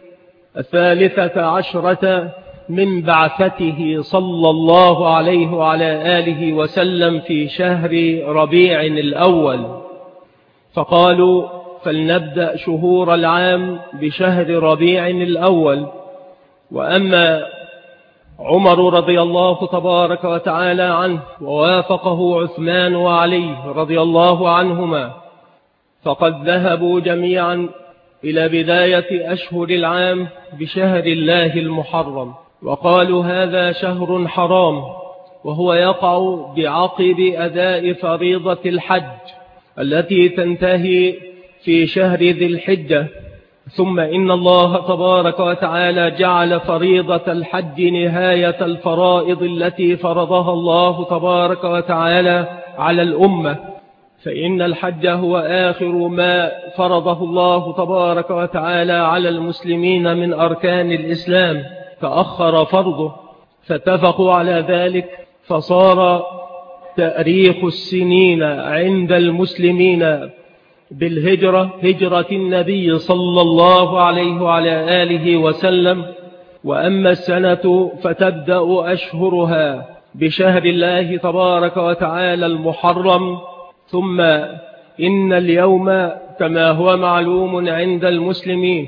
الثالثة عشرة من بعثته صلى الله عليه وعلى آله وسلم في شهر ربيع الأول. فقالوا: فلنبدأ شهور العام بشهر ربيع الأول. وأما عمر رضي الله تبارك وتعالى عنه ووافقه عثمان وعلي رضي الله عنهما، فقد ذهبوا جميعا إلى بداية أشهر العام بشهر الله المحرم، وقالوا هذا شهر حرام، وهو يقع بعقب أداء فريضة الحج التي تنتهي في شهر ذي الحجة. ثم إن الله تبارك وتعالى جعل فريضة الحج نهاية الفرائض التي فرضها الله تبارك وتعالى على الأمة، فإن الحج هو آخر ما فرضه الله تبارك وتعالى على المسلمين من أركان الإسلام، فأخر فرضه، فاتفقوا على ذلك، فصار تأريخ السنين عند المسلمين بالهجرة هجرة النبي صلى الله عليه وعلى آله وسلم. وأما السنة فتبدأ أشهرها بشهر الله تبارك وتعالى المحرم. ثم إن اليوم كما هو معلوم عند المسلمين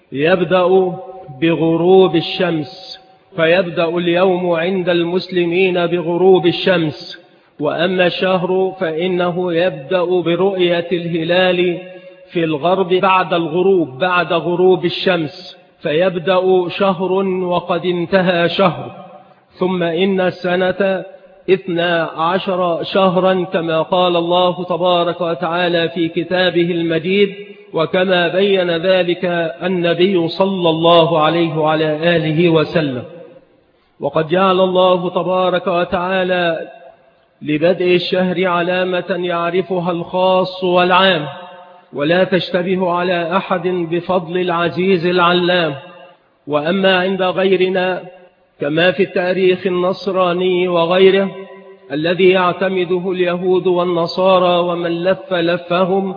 يبدأ بغروب الشمس، فيبدأ اليوم عند المسلمين بغروب الشمس. وأما الشهر فإنه يبدأ برؤية الهلال في الغرب بعد الغروب بعد غروب الشمس، فيبدأ شهر وقد انتهى شهر. ثم إن السنة اثنا عشر شهرا كما قال الله تبارك وتعالى في كتابه المجيد، وكما بين ذلك النبي صلى الله عليه وعلى آله وسلم. وقد جعل الله تبارك وتعالى لبدء الشهر علامة يعرفها الخاص والعام، ولا تشتبه على أحد بفضل العزيز العلام. وأما عند غيرنا كما في التاريخ النصراني وغيره الذي يعتمده اليهود والنصارى ومن لف لفهم،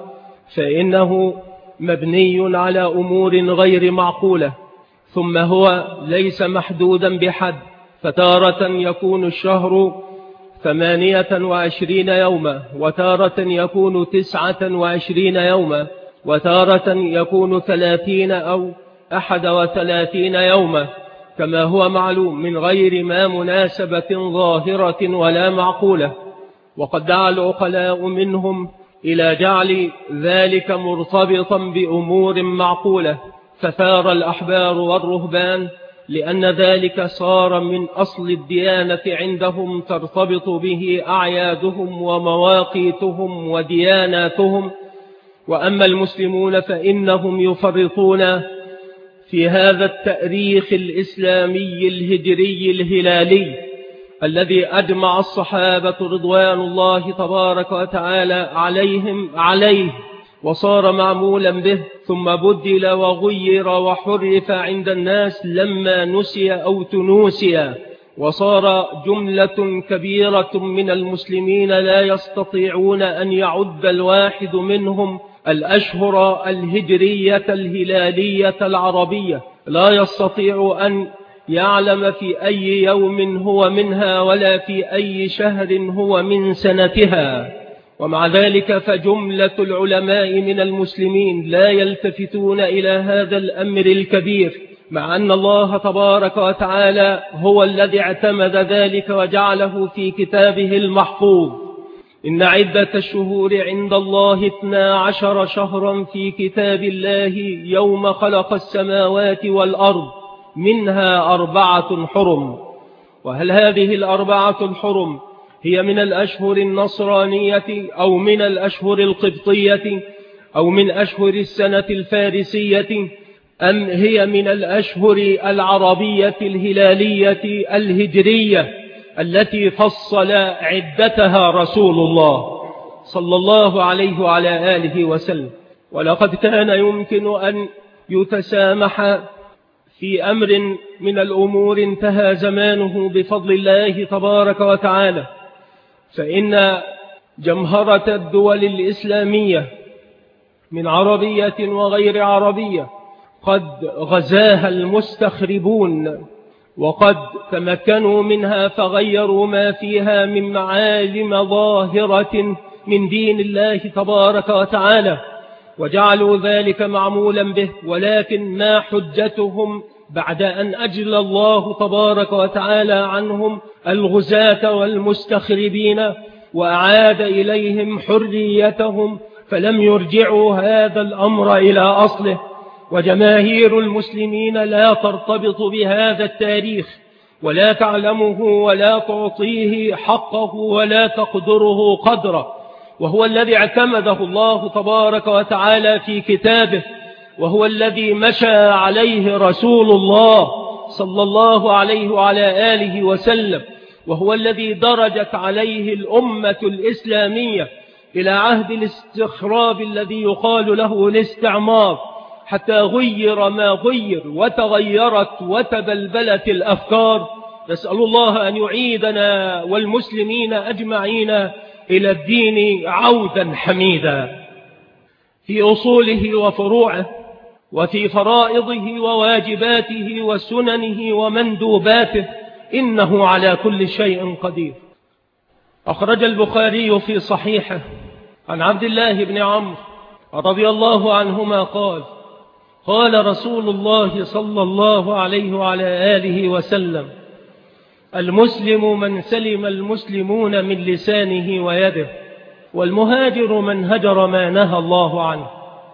فإنه مبني على أمور غير معقولة. ثم هو ليس محدودا بحد، فتارة يكون الشهر ثمانية وعشرين يوما، وتارة يكون تسعة وعشرين يوما، وتارة يكون ثلاثين أو أحد وثلاثين يوما، كما هو معلوم من غير ما مناسبة ظاهرة ولا معقولة. وقد دعا العقلاء منهم إلى جعل ذلك مرتبطا بأمور معقولة، فثار الأحبار والرهبان لأن ذلك صار من أصل الديانة عندهم، ترتبط به أعيادهم ومواقيتهم ودياناتهم. وأما المسلمون فإنهم يفرطون في هذا التأريخ الإسلامي الهجري الهلالي الذي أجمع الصحابة رضوان الله تبارك وتعالى عليهم عليه، وصار معمولا به، ثم بدل وغير وحرف عند الناس لما نسي أو تنوسي، وصار جملة كبيرة من المسلمين لا يستطيعون أن يعد الواحد منهم الأشهر الهجرية الهلالية العربية، لا يستطيع أن يعلم في أي يوم هو منها ولا في أي شهر هو من سنتها. ومع ذلك فجملة العلماء من المسلمين لا يلتفتون إلى هذا الأمر الكبير، مع أن الله تبارك وتعالى هو الذي اعتمد ذلك وجعله في كتابه المحفوظ. إن عدة الشهور عند الله اثنا عشر شهرا في كتاب الله يوم خلق السماوات والأرض، منها أربعة حرم. وهل هذه الأربعة الحرم هي من الأشهر النصرانية أو من الأشهر القبطية أو من أشهر السنة الفارسية، أم هي من الأشهر العربية الهلالية الهجرية التي فصل عدتها رسول الله صلى الله عليه وعلى آله وسلم؟ ولقد كان يمكن أن يتسامح في أمر من الأمور انتهى زمانه بفضل الله تبارك وتعالى، فإن جمهرة الدول الإسلامية من عربية وغير عربية قد غزاها المستخربون، وقد تمكنوا منها فغيروا ما فيها من معالم ظاهرة من دين الله تبارك وتعالى، وجعلوا ذلك معمولا به. ولكن ما حجتهم بعد أن أجل الله تبارك وتعالى عنهم الغزاة والمستخربين وأعاد إليهم حريتهم، فلم يرجعوا هذا الأمر إلى أصله. وجماهير المسلمين لا ترتبط بهذا التاريخ ولا تعلمه ولا تعطيه حقه ولا تقدره قدره، وهو الذي اعتمده الله تبارك وتعالى في كتابه، وهو الذي مشى عليه رسول الله صلى الله عليه وعلى آله وسلم، وهو الذي درجت عليه الأمة الإسلامية إلى عهد الاستخراب الذي يقال له الاستعمار، حتى غير ما غير وتغيرت وتبلبلت الأفكار. نسأل الله أن يعيدنا والمسلمين أجمعين إلى الدين عودا حميدا في أصوله وفروعه، وفي فرائضه وواجباته وسننه ومندوباته، إنه على كل شيء قدير. أخرج البخاري في صحيحه عن عبد الله بن عمرو رضي الله عنهما قال: قال رسول الله صلى الله عليه وعلى آله وسلم: المسلم من سلم المسلمون من لسانه ويده، والمهاجر من هجر ما نهى الله عنه.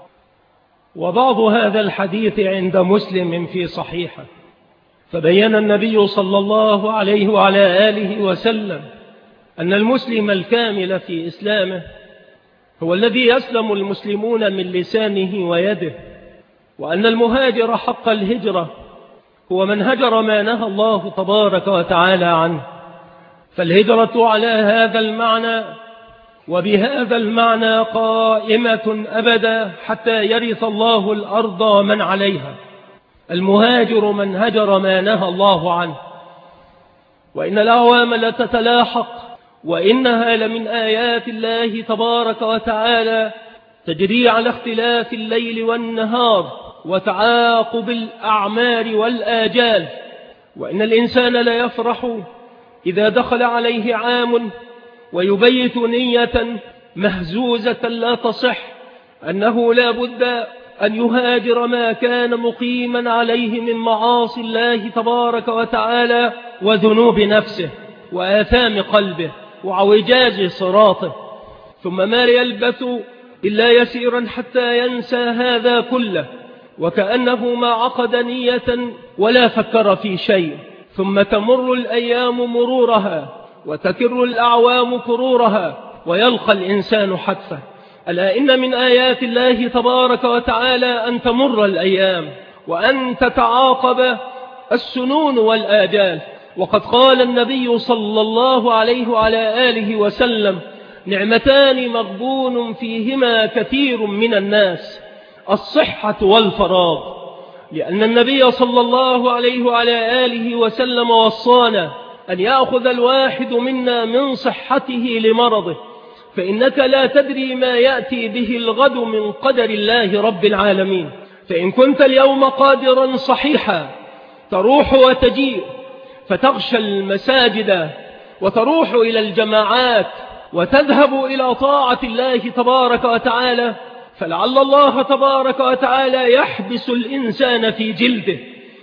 وبعض هذا الحديث عند مسلم في صحيحه، فبين النبي صلى الله عليه وعلى آله وسلم أن المسلم الكامل في إسلامه هو الذي يسلم المسلمون من لسانه ويده، وأن المهاجر حق الهجرة هو من هجر ما نهى الله تبارك وتعالى عنه. فالهجرة على هذا المعنى وبهذا المعنى قائمة أبدا حتى يرث الله الأرض ومن عليها. المهاجر من هجر ما نهى الله عنه. وإن الأعوام لتتلاحق وإنها لمن آيات الله تبارك وتعالى تجري على اختلاف الليل والنهار وتعاقب الأعمار والآجال. وإن الإنسان لا يفرح إذا دخل عليه عام ويبيت نية مهزوزة لا تصح، أنه لا بد أن يهاجر ما كان مقيما عليه من معاصي الله تبارك وتعالى وذنوب نفسه وآثام قلبه وعوجاج صراطه، ثم ما يلبث إلا يسيرا حتى ينسى هذا كله، وكأنه ما عقد نية ولا فكر في شيء. ثم تمر الأيام مرورها وتكر الأعوام كرورها ويلقى الإنسان حتفه. ألا إن من آيات الله تبارك وتعالى أن تمر الأيام وأن تتعاقب السنون والآجال. وقد قال النبي صلى الله عليه وعلى آله وسلم: نعمتان مغبون فيهما كثير من الناس، الصحة والفراغ. لأن النبي صلى الله عليه وعلى آله وسلم وصانا أن يأخذ الواحد منا من صحته لمرضه، فإنك لا تدري ما يأتي به الغد من قدر الله رب العالمين. فإن كنت اليوم قادرا صحيحا تروح وتجيء فتغشى المساجد وتروح إلى الجماعات وتذهب إلى طاعة الله تبارك وتعالى، فلعل الله تبارك وتعالى يحبس الإنسان في جلده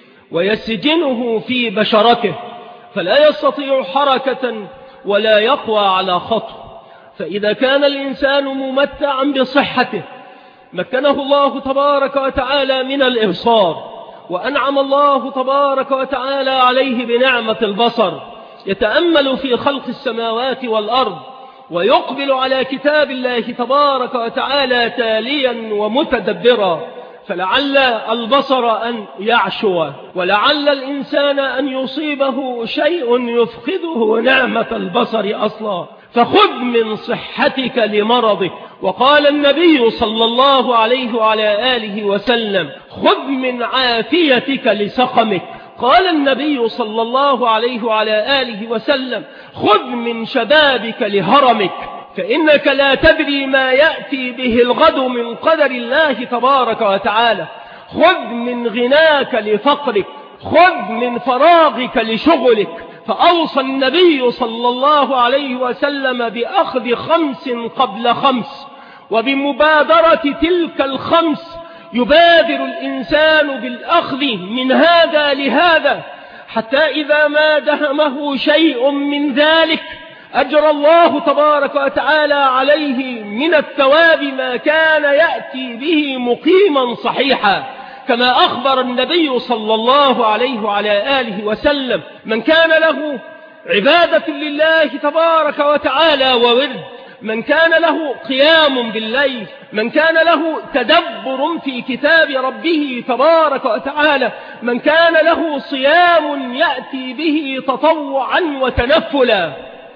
ويسجنه في بشرته، فلا يستطيع حركة ولا يقوى على خطوة. فإذا كان الإنسان ممتعا بصحته مكنه الله تبارك وتعالى من الإبصار، وأنعم الله تبارك وتعالى عليه بنعمة البصر، يتأمل في خلق السماوات والأرض ويقبل على كتاب الله تبارك وتعالى تاليا ومتدبرا، فلعل البصر أن يعشو، ولعل الإنسان أن يصيبه شيء يفقده نعمة البصر أصلا. فخذ من صحتك لمرضك. وقال النبي صلى الله عليه وعلى آله وسلم: خذ من عافيتك لسقمك. قال النبي صلى الله عليه وعلى آله وسلم: خذ من شبابك لهرمك، فإنك لا تدري ما يأتي به الغد من قدر الله تبارك وتعالى. خذ من غناك لفقرك، خذ من فراغك لشغلك. فأوصى النبي صلى الله عليه وسلم بأخذ خمس قبل خمس، وبمبادرة تلك الخمس يبادر الإنسان بالأخذ من هذا لهذا، حتى إذا ما دهمه شيء من ذلك أجرى الله تبارك وتعالى عليه من الثواب ما كان يأتي به مقيما صحيحا، كما أخبر النبي صلى الله عليه وعلى آله وسلم: من كان له عبادة لله تبارك وتعالى وورد، من كان له قيام بالليل، من كان له تدبر في كتاب ربه تبارك وتعالى، من كان له صيام يأتي به تطوعا وتنفلا،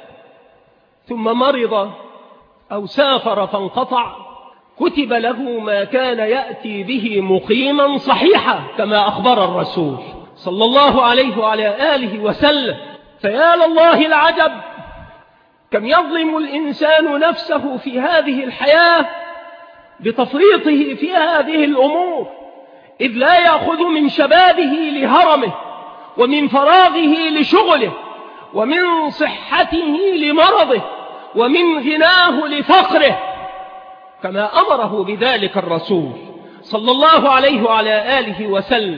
ثم مرض أو سافر فانقطع، كتب له ما كان يأتي به مقيما صحيحا، كما أخبر الرسول صلى الله عليه وعلى آله وسلم. فيا لله العجب، كم يظلم الإنسان نفسه في هذه الحياة بتفريطه في هذه الأمور، إذ لا يأخذ من شبابه لهرمه، ومن فراغه لشغله، ومن صحته لمرضه، ومن غناه لفقره، كما أمره بذلك الرسول صلى الله عليه وعلى آله وسلم.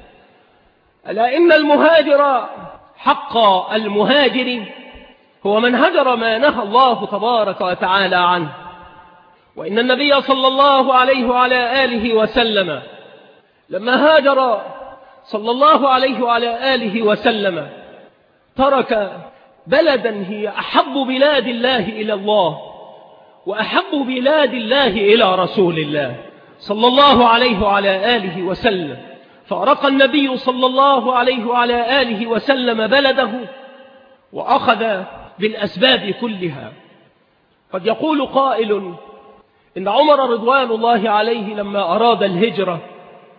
ألا إن المهاجر حق المهاجر هو من هجر ما نهى الله تبارك وتعالى عنه. وإن النبي صلى الله عليه وعلى آله وسلم لما هاجر صلى الله عليه وعلى آله وسلم ترك بلدا هي أحب بلاد الله إلى الله وأحب بلاد الله إلى رسول الله صلى الله عليه وعلى آله وسلم، فأرق النبي صلى الله عليه وعلى آله وسلم بلده وأخذ بالأسباب كلها. قد يقول قائل إن عمر رضوان الله عليه لما أراد الهجرة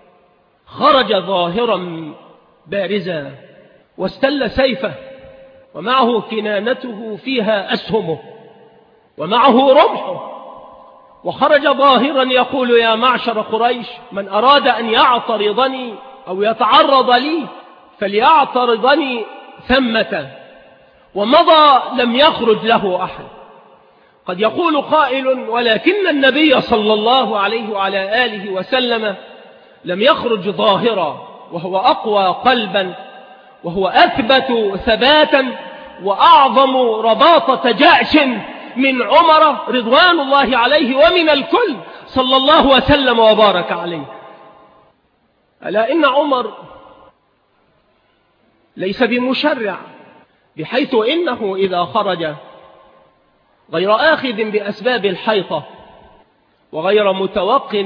خرج ظاهرا بارزا واستل سيفه ومعه كنانته فيها أسهمه ومعه رمحه، وخرج ظاهرا يقول: يا معشر قريش، من أراد أن يعترضني أو يتعرض لي فليعترضني ثمة. ومضى لم يخرج له أحد. قد يقول قائل: ولكن النبي صلى الله عليه وعلى آله وسلم لم يخرج ظاهرا، وهو أقوى قلبا، وهو أثبت ثباتا، وأعظم رباطة جأش من عمر رضوان الله عليه ومن الكل صلى الله وسلم وبارك عليه. ألا إن عمر ليس بمشرع، بحيث إنه إذا خرج غير آخذ بأسباب الحيطة وغير متوق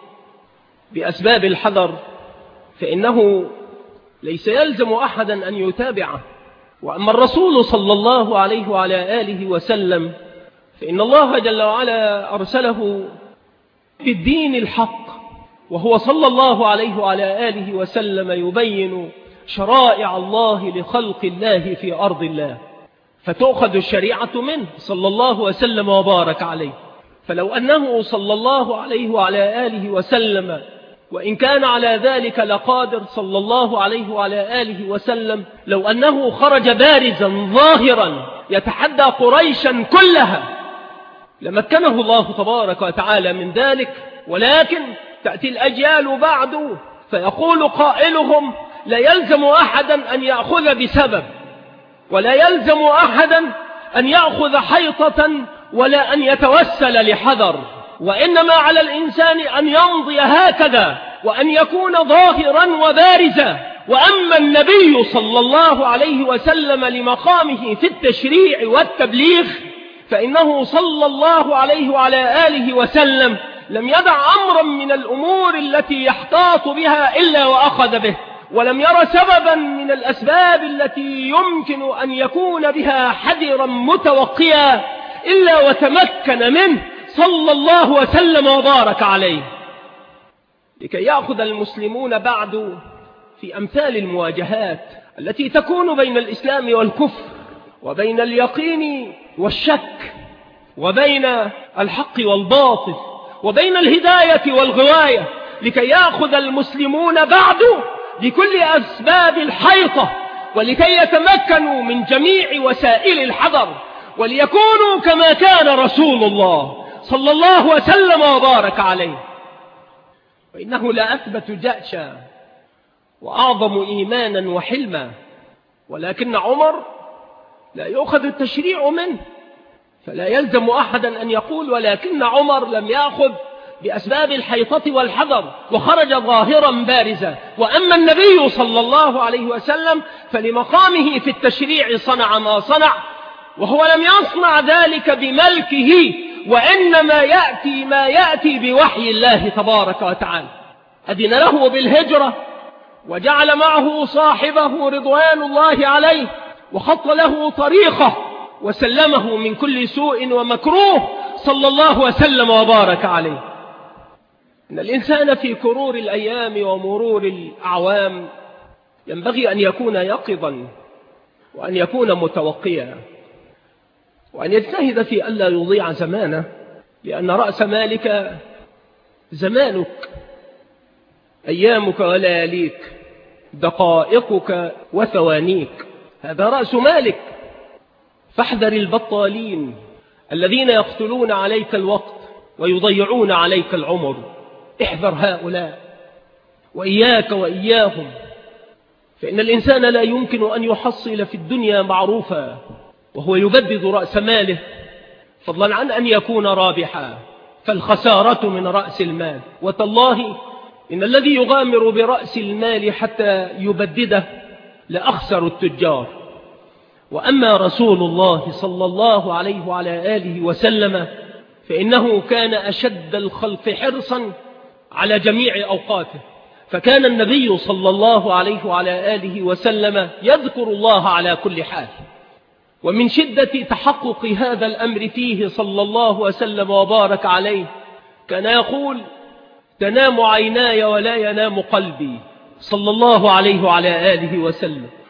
بأسباب الحذر فإنه ليس يلزم أحدا أن يتابعه. وأما الرسول صلى الله عليه وعلى آله وسلم فإن الله جل وعلا أرسله بالدين الحق، وهو صلى الله عليه وعلى آله وسلم يبين شرائع الله لخلق الله في أرض الله، فتؤخذ الشريعة منه صلى الله وسلم وبارك عليه. فلو أنه صلى الله عليه وعلى آله وسلم، وإن كان على ذلك لقادر صلى الله عليه وعلى آله وسلم، لو أنه خرج بارزا ظاهرا يتحدى قريشا كلها لمكنه الله تبارك وتعالى من ذلك. ولكن تأتي الأجيال بعد فيقول قائلهم: لا يلزم أحدا أن يأخذ بسبب، ولا يلزم أحدا أن يأخذ حيطة، ولا أن يتوسل لحذر، وإنما على الإنسان أن يمضي هكذا وأن يكون ظاهرا وبارزا. وأما النبي صلى الله عليه وسلم لمقامه في التشريع والتبليغ فإنه صلى الله عليه وعلى آله وسلم لم يدع أمرا من الأمور التي يحتاط بها إلا وأخذ به، ولم ير سببا من الأسباب التي يمكن أن يكون بها حذرا متوقيا إلا وتمكن منه صلى الله وسلم وبارك عليه. لكي يأخذ المسلمون بعد في أمثال المواجهات التي تكون بين الإسلام والكفر، وبين اليقين والشك، وبين الحق والباطل، وبين الهداية والغواية، لكي يأخذ المسلمون بعد بكل أسباب الحيطة، ولكي يتمكنوا من جميع وسائل الحذر، وليكونوا كما كان رسول الله صلى الله وسلم وبارك عليه. وإنه لا أثبت جأشا وأعظم إيمانا وحلما، ولكن عمر لا يؤخذ التشريع منه، فلا يلزم أحدا أن يقول ولكن عمر لم يأخذ بأسباب الحيطة والحذر وخرج ظاهرا بارزا. وأما النبي صلى الله عليه وسلم فلمقامه في التشريع صنع ما صنع، وهو لم يصنع ذلك بملكه، وإنما يأتي ما يأتي بوحي الله تبارك وتعالى. أذن له بالهجرة وجعل معه صاحبه رضوان الله عليه، وخط له طريقه وسلمه من كل سوء ومكروه صلى الله وسلم وبارك عليه. إن الإنسان في كرور الأيام ومرور الأعوام ينبغي أن يكون يقظا، وأن يكون متوقيا، وأن يجتهد في ألا يضيع زمانه، لأن رأس مالك زمانك، أيامك ولياليك، دقائقك وثوانيك، هذا رأس مالك. فاحذر البطالين الذين يقتلون عليك الوقت ويضيعون عليك العمر، احذر هؤلاء وإياك وإياهم، فإن الإنسان لا يمكن أن يحصل في الدنيا معروفا وهو يبدد رأس ماله، فضلا عن أن يكون رابحا، فالخسارة من رأس المال. وتالله إن الذي يغامر برأس المال حتى يبدده لأخسر التجار. وأما رسول الله صلى الله عليه وعلى آله وسلم فإنه كان أشد الخلق حرصا على جميع أوقاته، فكان النبي صلى الله عليه وعلى آله وسلم يذكر الله على كل حال. ومن شدة تحقق هذا الأمر فيه صلى الله وسلم وبارك عليه كان يقول: تنام عيناي ولا ينام قلبي، صلى الله عليه وعلى آله وسلم.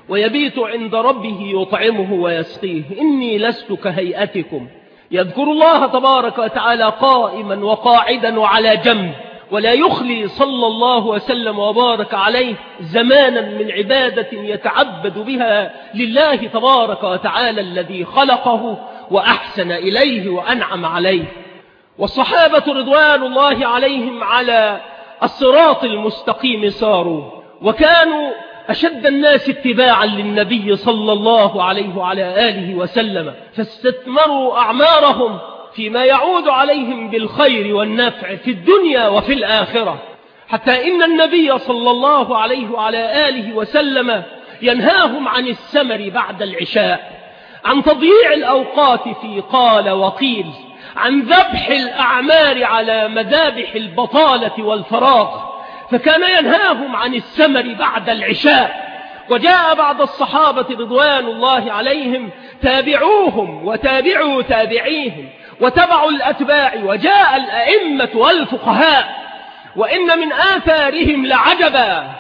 ويبيت عند ربه يطعمه ويسقيه. إني لست كهيئتكم، يذكر الله تبارك وتعالى قائما وقاعدا وعلى جنب، ولا يخلي صلى الله وسلم وبارك عليه زمانا من عبادة يتعبد بها لله تبارك وتعالى الذي خلقه وأحسن إليه وأنعم عليه. والصحابة رضوان الله عليهم على الصراط المستقيم ساروا، وكانوا أشد الناس اتباعا للنبي صلى الله عليه وعلى آله وسلم، فاستثمروا أعمارهم فيما يعود عليهم بالخير والنفع في الدنيا وفي الآخرة، حتى إن النبي صلى الله عليه وعلى آله وسلم ينهاهم عن السمر بعد العشاء، عن تضييع الأوقات في قال وقيل، عن ذبح الأعمار على مذابح البطالة والفراغ، فكان ينهاهم عن السمر بعد العشاء. وجاء بعض الصحابة رضوان الله عليهم تابعوهم وتابعوا تابعيهم وتبعوا الأتباع، وجاء الأئمة والفقهاء، وإن من آثارهم لعجبا.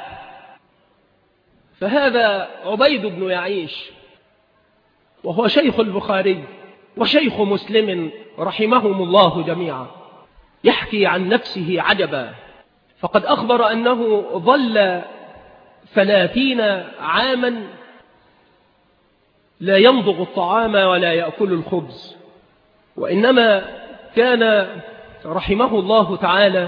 فهذا عبيد بن يعيش، وهو شيخ البخاري وشيخ مسلم رحمهم الله جميعا، يحكي عن نفسه عجبا، فقد أخبر أنه ظل ثلاثين عاما لا يمضغ الطعام ولا يأكل الخبز، وإنما كان رحمه الله تعالى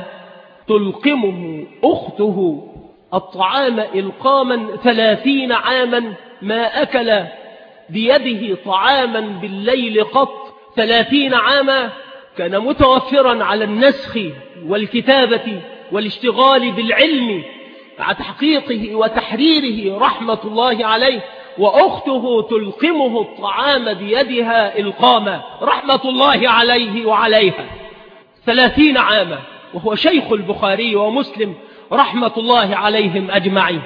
تلقمه أخته الطعام إلقاما ثلاثين عاما ما أكل بيده طعاما بالليل قط ثلاثين عاما. كان متوفرا على النسخ والكتابة والاشتغال بالعلم مع تحقيقه وتحريره رحمة الله عليه، وأخته تلقمه الطعام بيدها إلقاما رحمة الله عليه وعليها ثلاثين عاما، وهو شيخ البخاري ومسلم رحمة الله عليهم أجمعين.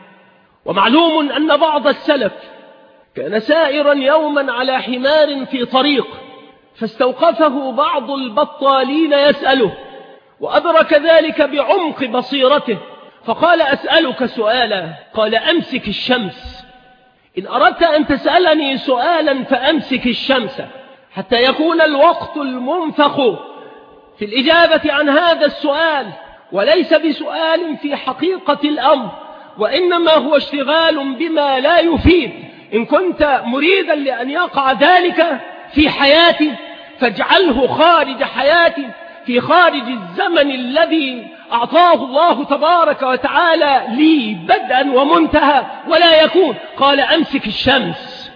ومعلوم أن بعض السلف كان سائرا يوما على حمار في طريق، فاستوقفه بعض البطالين يسأله، وأدرك ذلك بعمق بصيرته، فقال: أسألك سؤالا. قال: أمسك الشمس، إن أردت أن تسألني سؤالا فأمسك الشمس، حتى يكون الوقت المنفخ في الإجابة عن هذا السؤال وليس بسؤال في حقيقة الأمر، وإنما هو اشتغال بما لا يفيد. إن كنت مريدا لأن يقع ذلك في حياتي فاجعله خارج حياتي، في خارج الزمن الذي أعطاه الله تبارك وتعالى لي بدءا ومنتهى، ولا يكون. قال: أمسك الشمس.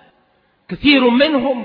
كثير منهم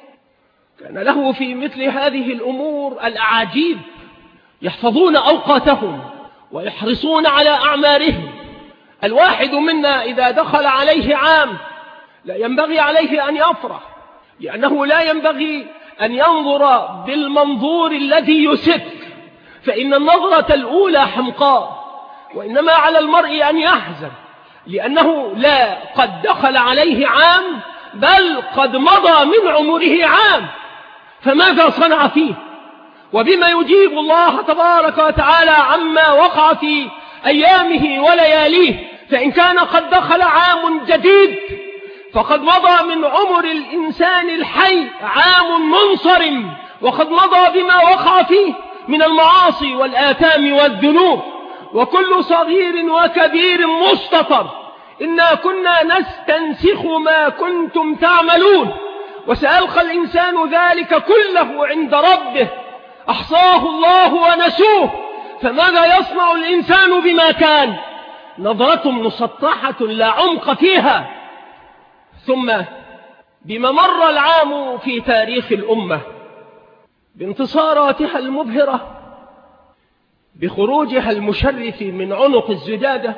كان له في مثل هذه الأمور الأعاجيب، يحفظون أوقاتهم ويحرصون على أعمارهم. الواحد منا إذا دخل عليه عام لا ينبغي عليه أن يفرح، لأنه لا ينبغي أن ينظر بالمنظور الذي يسك، فإن النظرة الأولى حمقاء، وإنما على المرء أن يحزن، لأنه لا قد دخل عليه عام بل قد مضى من عمره عام، فماذا صنع فيه؟ وبما يجيب الله تبارك وتعالى عما وقع في أيامه ولياليه؟ فإن كان قد دخل عام جديد فقد مضى من عمر الإنسان الحي عام منصرم، وقد مضى بما وقع فيه من المعاصي والآثام والذنوب، وكل صغير وكبير مستطر. إنا كنا نستنسخ ما كنتم تعملون، وسيلقى الإنسان ذلك كله عند ربه، أحصاه الله ونسوه، فماذا يصنع الإنسان بما كان؟ نظرة مسطحة لا عمق فيها. ثم بما مر العام في تاريخ الأمة، بانتصاراتها المبهرة، بخروجها المشرف من عنق الزجاجة،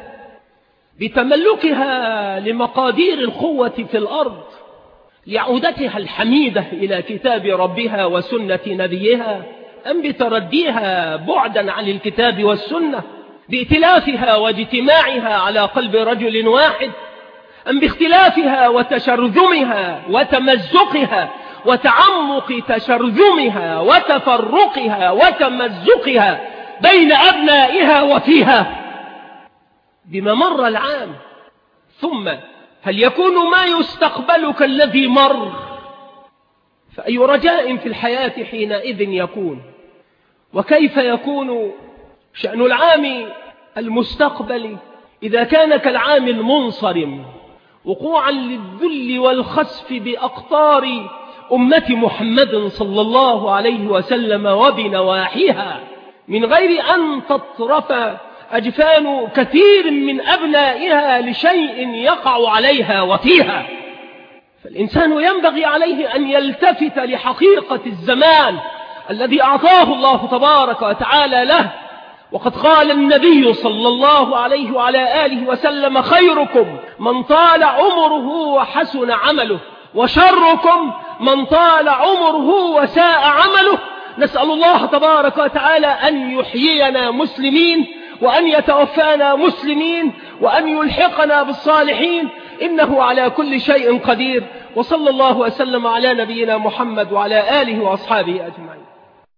بتملكها لمقادير القوة في الأرض، لعودتها الحميدة إلى كتاب ربها وسنة نبيها، أم بترديها بعدا عن الكتاب والسنة، بائتلافها واجتماعها على قلب رجل واحد، أم باختلافها وتشرذمها وتمزقها وتعمق تشرذمها وتفرقها وتمزقها بين أبنائها وفيها؟ بما مر العام. ثم هل يكون ما يستقبلك الذي مر؟ فأي رجاء في الحياة حينئذ يكون؟ وكيف يكون شأن العام المستقبل إذا كان كالعام المنصرم، وقوعا للذل والخسف بأقطار أمة محمد صلى الله عليه وسلم وبنواحيها، من غير أن تطرف أجفان كثير من أبنائها لشيء يقع عليها وفيها. فالإنسان ينبغي عليه أن يلتفت لحقيقة الزمان الذي أعطاه الله تبارك وتعالى له. وقد قال النبي صلى الله عليه وعلى آله وسلم: خيركم من طال عمره وحسن عمله، وشركم من طال عمره وساء عمله. نسأل الله تبارك وتعالى أن يحيينا مسلمين، وأن يتوفانا مسلمين، وأن يلحقنا بالصالحين، إنه على كل شيء قدير. وصلى الله وسلم على نبينا محمد وعلى آله وأصحابه أجمعين.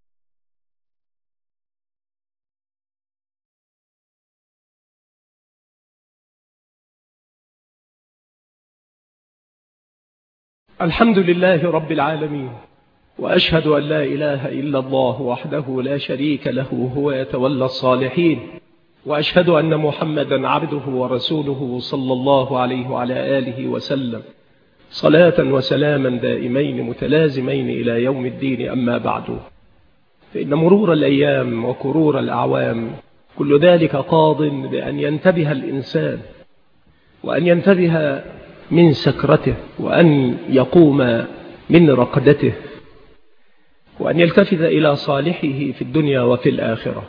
الحمد لله رب العالمين، وأشهد أن لا إله إلا الله وحده لا شريك له، هو يتولى الصالحين. وأشهد أن محمدا عبده ورسوله صلى الله عليه وعلى آله وسلم، صلاة وسلاما دائمين متلازمين إلى يوم الدين. أما بعد، فإن مرور الأيام وكرور الأعوام كل ذلك قاض بأن ينتبه الإنسان، وأن ينتبه من سكرته، وأن يقوم من رقدته، وأن يلتفت إلى صالحه في الدنيا وفي الآخرة.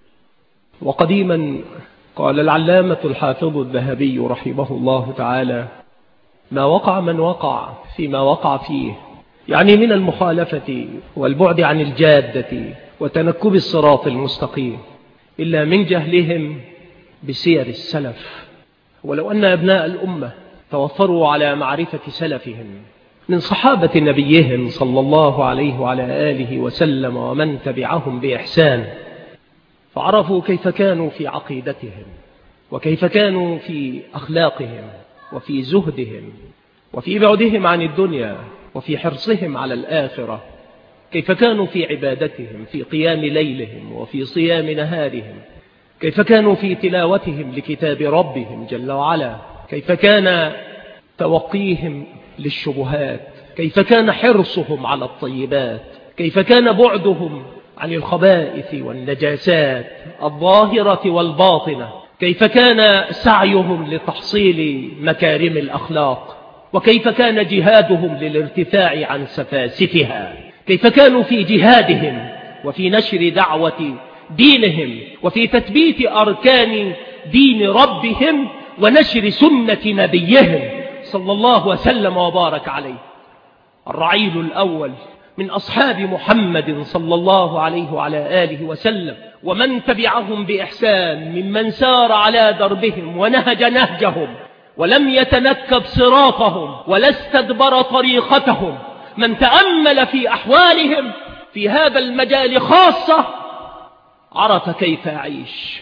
وقديما قال العلامة الحافظ الذهبي رحمه الله تعالى: ما وقع من وقع فيما وقع فيه، يعني من المخالفة والبعد عن الجادة وتنكب الصراط المستقيم، إلا من جهلهم بسير السلف. ولو أن أبناء الأمة توفروا على معرفة سلفهم من صحابة نبيهم صلى الله عليه وعلى آله وسلم ومن تبعهم بإحسان، فعرفوا كيف كانوا في عقيدتهم، وكيف كانوا في أخلاقهم، وفي زهدهم، وفي بعدهم عن الدنيا، وفي حرصهم على الآخرة، كيف كانوا في عبادتهم، في قيام ليلهم وفي صيام نهارهم، كيف كانوا في تلاوتهم لكتاب ربهم جل وعلا، كيف كان توقيهم للشبهات، كيف كان حرصهم على الطيبات، كيف كان بعدهم عن الخبائث والنجاسات الظاهرة والباطنة، كيف كان سعيهم لتحصيل مكارم الأخلاق، وكيف كان جهادهم للارتفاع عن سفاسفها، كيف كانوا في جهادهم وفي نشر دعوة دينهم، وفي تثبيت أركان دين ربهم ونشر سنة نبيهم صلى الله وسلم وبارك عليه. الرعيل الأول من أصحاب محمد صلى الله عليه وعلى آله وسلم ومن تبعهم بإحسان، ممن سار على دربهم ونهج نهجهم ولم يتنكب صراطهم ولا استدبر طريقتهم، من تأمل في أحوالهم في هذا المجال خاصة عرف كيف يعيش.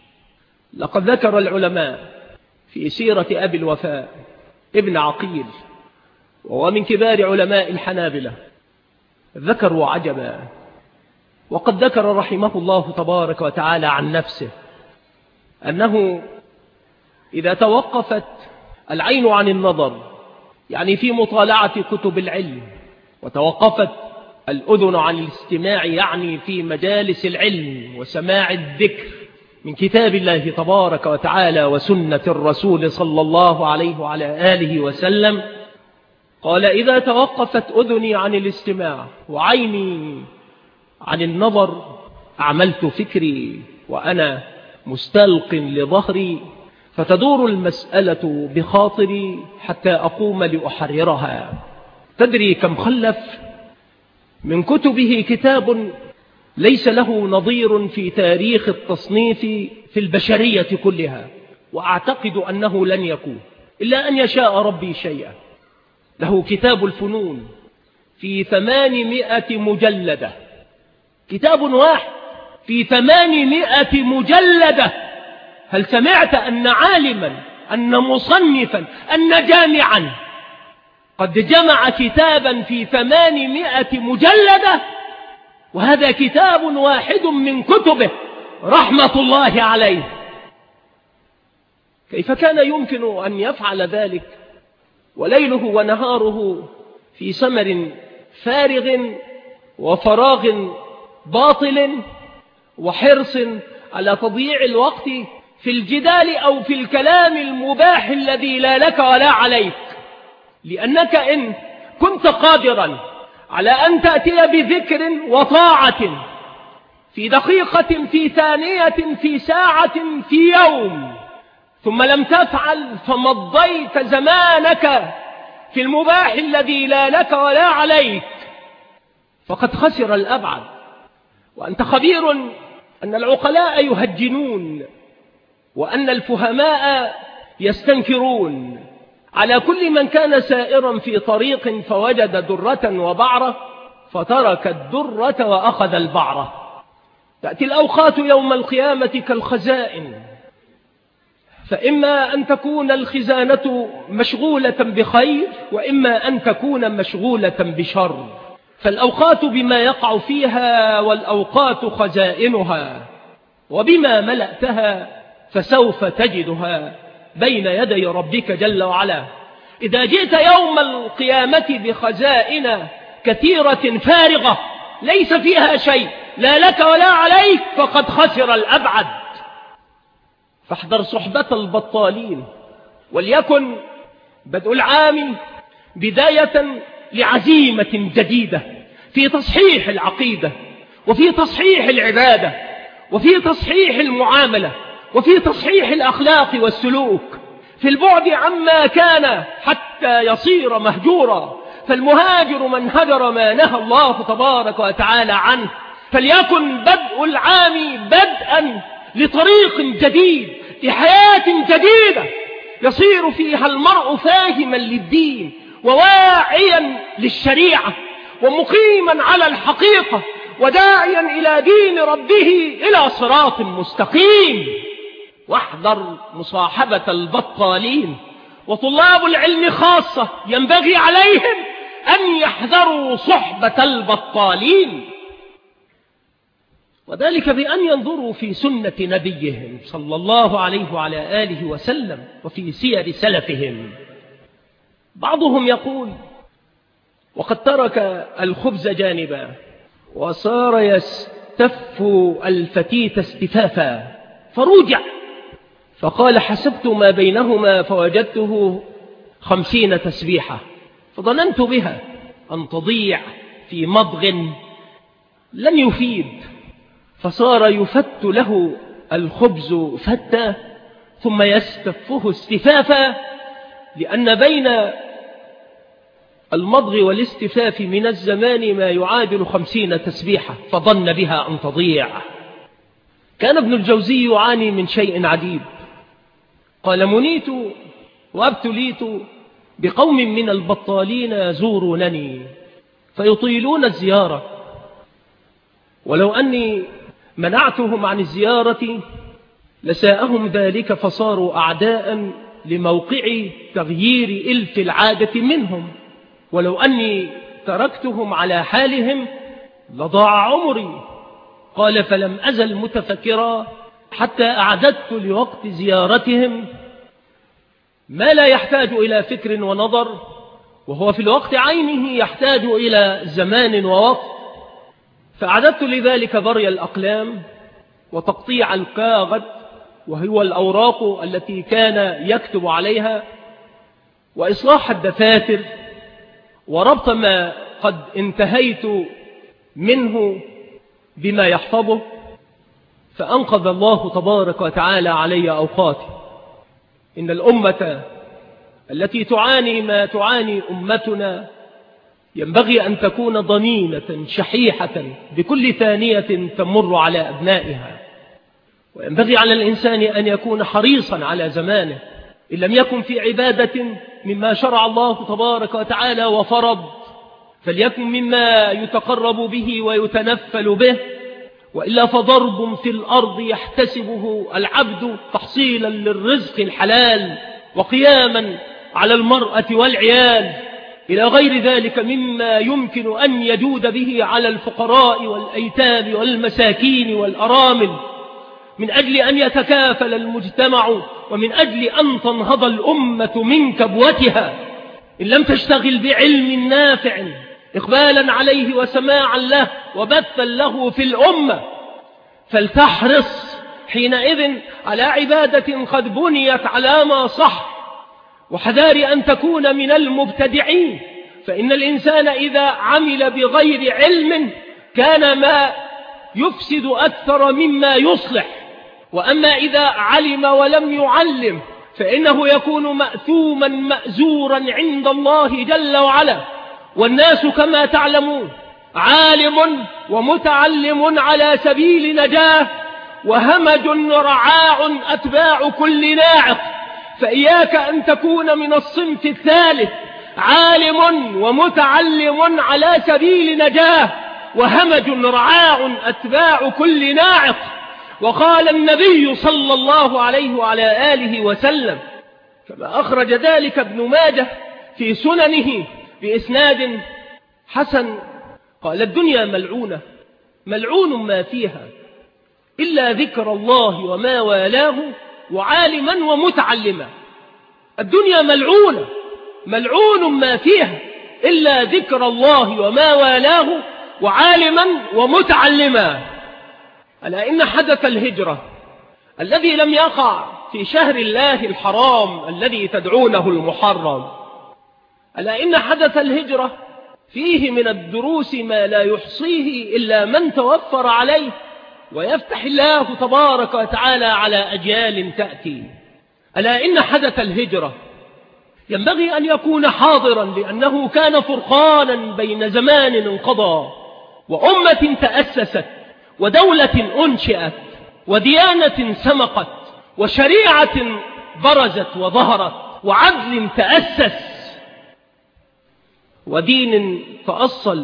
لقد ذكر العلماء في سيرة أبي الوفاء ابن عقيل، وهو من كبار علماء الحنابلة، ذكروا عجبا. وقد ذكر رحمه الله تبارك وتعالى عن نفسه أنه إذا توقفت العين عن النظر، يعني في مطالعة كتب العلم، وتوقفت الأذن عن الاستماع، يعني في مجالس العلم وسماع الذكر من كتاب الله تبارك وتعالى وسنة الرسول صلى الله عليه وعلى آله وسلم، قال: إذا توقفت أذني عن الاستماع وعيني عن النظر، عملت فكري وأنا مستلق لظهري، فتدور المسألة بخاطري حتى أقوم لأحررها. تدري كم خلف من كتبه كتاب ليس له نظير في تاريخ التصنيف في البشرية كلها، وأعتقد أنه لن يكون إلا أن يشاء ربي شيئا. له كتاب الفنون في ثمانمائة مجلدة، كتاب واحد في ثمانمائة مجلدة. هل سمعت أن عالما أن مصنفا أن جامعا قد جمع كتابا في ثمانمائة مجلدة، وهذا كتاب واحد من كتبه رحمة الله عليه. كيف كان يمكن أن يفعل ذلك وليله ونهاره في سمر فارغ وفراغ باطل وحرص على تضييع الوقت في الجدال أو في الكلام المباح الذي لا لك ولا عليك؟ لأنك إن كنت قادرا على أن تأتي بذكر وطاعة في دقيقة في ثانية في ساعة في يوم ثم لم تفعل فمضيت زمانك في المباح الذي لا لك ولا عليك، فقد خسر الأبعد. وأنت خبير أن العقلاء يهجنون وأن الفهماء يستنكرون على كل من كان سائرا في طريق فوجد درة وبعرة فترك الدرة وأخذ البعرة. تأتي الأوقات يوم القيامة كالخزائن، فإما أن تكون الخزانة مشغولة بخير وإما أن تكون مشغولة بشر، فالأوقات بما يقع فيها والأوقات خزائنها، وبما ملأتها فسوف تجدها بين يدي ربك جل وعلا. إذا جئت يوم القيامة بخزائن كثيرة فارغة ليس فيها شيء لا لك ولا عليك فقد خسر الأبعد. فاحذر صحبة البطالين، وليكن بدء العام بداية لعزيمة جديدة في تصحيح العقيدة وفي تصحيح العبادة وفي تصحيح المعاملة وفي تصحيح الأخلاق والسلوك، في البعد عما كان حتى يصير مهجورا. فالمهاجر من هجر ما نهى الله تبارك وتعالى عنه. فليكن بدء العام بدءا لطريق جديد، لحياة جديدة يصير فيها المرء فاهما للدين وواعيا للشريعة ومقيما على الحقيقة وداعيا إلى دين ربه إلى صراط مستقيم. واحذر مصاحبة البطالين، وطلاب العلم خاصة ينبغي عليهم أن يحذروا صحبة البطالين، وذلك بأن ينظروا في سنة نبيهم صلى الله عليه وعلى آله وسلم وفي سير سلفهم. بعضهم يقول وقد ترك الخبز جانبا وصار يستف الفتيت استفافا فرجع فقال حسبت ما بينهما فوجدته خمسين تسبيحة فظننت بها أن تضيع في مضغ لن يفيد، فصار يفت له الخبز فتا ثم يستفه استفافا، لأن بين المضغ والاستفاف من الزمان ما يعادل خمسين تسبيحة فظن بها أن تضيع. كان ابن الجوزي يعاني من شيء عجيب، قال منيت وابتليت بقوم من البطالين يزورونني فيطيلون الزيارة، ولو أني منعتهم عن الزيارة لساءهم ذلك فصاروا أعداء لموقع تغيير إلف العادة منهم، ولو أني تركتهم على حالهم لضاع عمري. قال فلم أزل متفكرا حتى أعددت لوقت زيارتهم ما لا يحتاج إلى فكر ونظر، وهو في الوقت عينه يحتاج إلى زمان ووقت، فأعددت لذلك بري الأقلام وتقطيع الكاغد وهو الأوراق التي كان يكتب عليها، وإصلاح الدفاتر وربط ما قد انتهيت منه بما يحفظه، فأنقذ الله تبارك وتعالى علي أوقاتي. إن الأمة التي تعاني ما تعاني أمتنا ينبغي أن تكون ضنينة شحيحة بكل ثانية تمر على أبنائها، وينبغي على الإنسان أن يكون حريصا على زمانه، إن لم يكن في عبادة مما شرع الله تبارك وتعالى وفرض فليكن مما يتقرب به ويتنفل به، وإلا فضرب في الأرض يحتسبه العبد تحصيلا للرزق الحلال وقياما على المرأة والعيال إلى غير ذلك مما يمكن أن يجود به على الفقراء والأيتام والمساكين والأرامل، من أجل أن يتكافل المجتمع ومن أجل أن تنهض الأمة من كبوتها. إن لم تشتغل بعلم نافع إقبالا عليه وسماعا له وبثا له في الأمة، فلتحرص حينئذ على عبادة قد بنيت على ما صح، وحذار أن تكون من المبتدعين، فإن الإنسان إذا عمل بغير علم كان ما يفسد أكثر مما يصلح، وأما إذا علم ولم يعلم فإنه يكون مأثوما مأزورا عند الله جل وعلا. والناس كما تعلمون عالم ومتعلم على سبيل نجاة، وهمج رعاع أتباع كل ناعق، فإياك أن تكون من الصنف الثالث، عالم ومتعلم على سبيل نجاة وهمج رعاع أتباع كل ناعق. وقال النبي صلى الله عليه وعلى آله وسلم كما أخرج ذلك ابن ماجه في سننه بإسناد حسن، قال: الدنيا ملعونة، ملعون ما فيها إلا ذكر الله وما والاه وعالما ومتعلما. الدنيا ملعونة، ملعون ما فيها إلا ذكر الله وما والاه وعالما ومتعلما. ألا إن حدث الهجرة الذي لم يقع في شهر الله الحرام الذي تدعونه المحرم، ألا إن حدث الهجرة فيه من الدروس ما لا يحصيه إلا من توفر عليه ويفتح الله تبارك وتعالى على أجيال تأتي. ألا إن حدث الهجرة ينبغي أن يكون حاضرا، لأنه كان فرقانا بين زمان انقضى وأمة تأسست ودولة أنشئت وديانة سمقت وشريعة برزت وظهرت وعدل تأسس ودين تأصل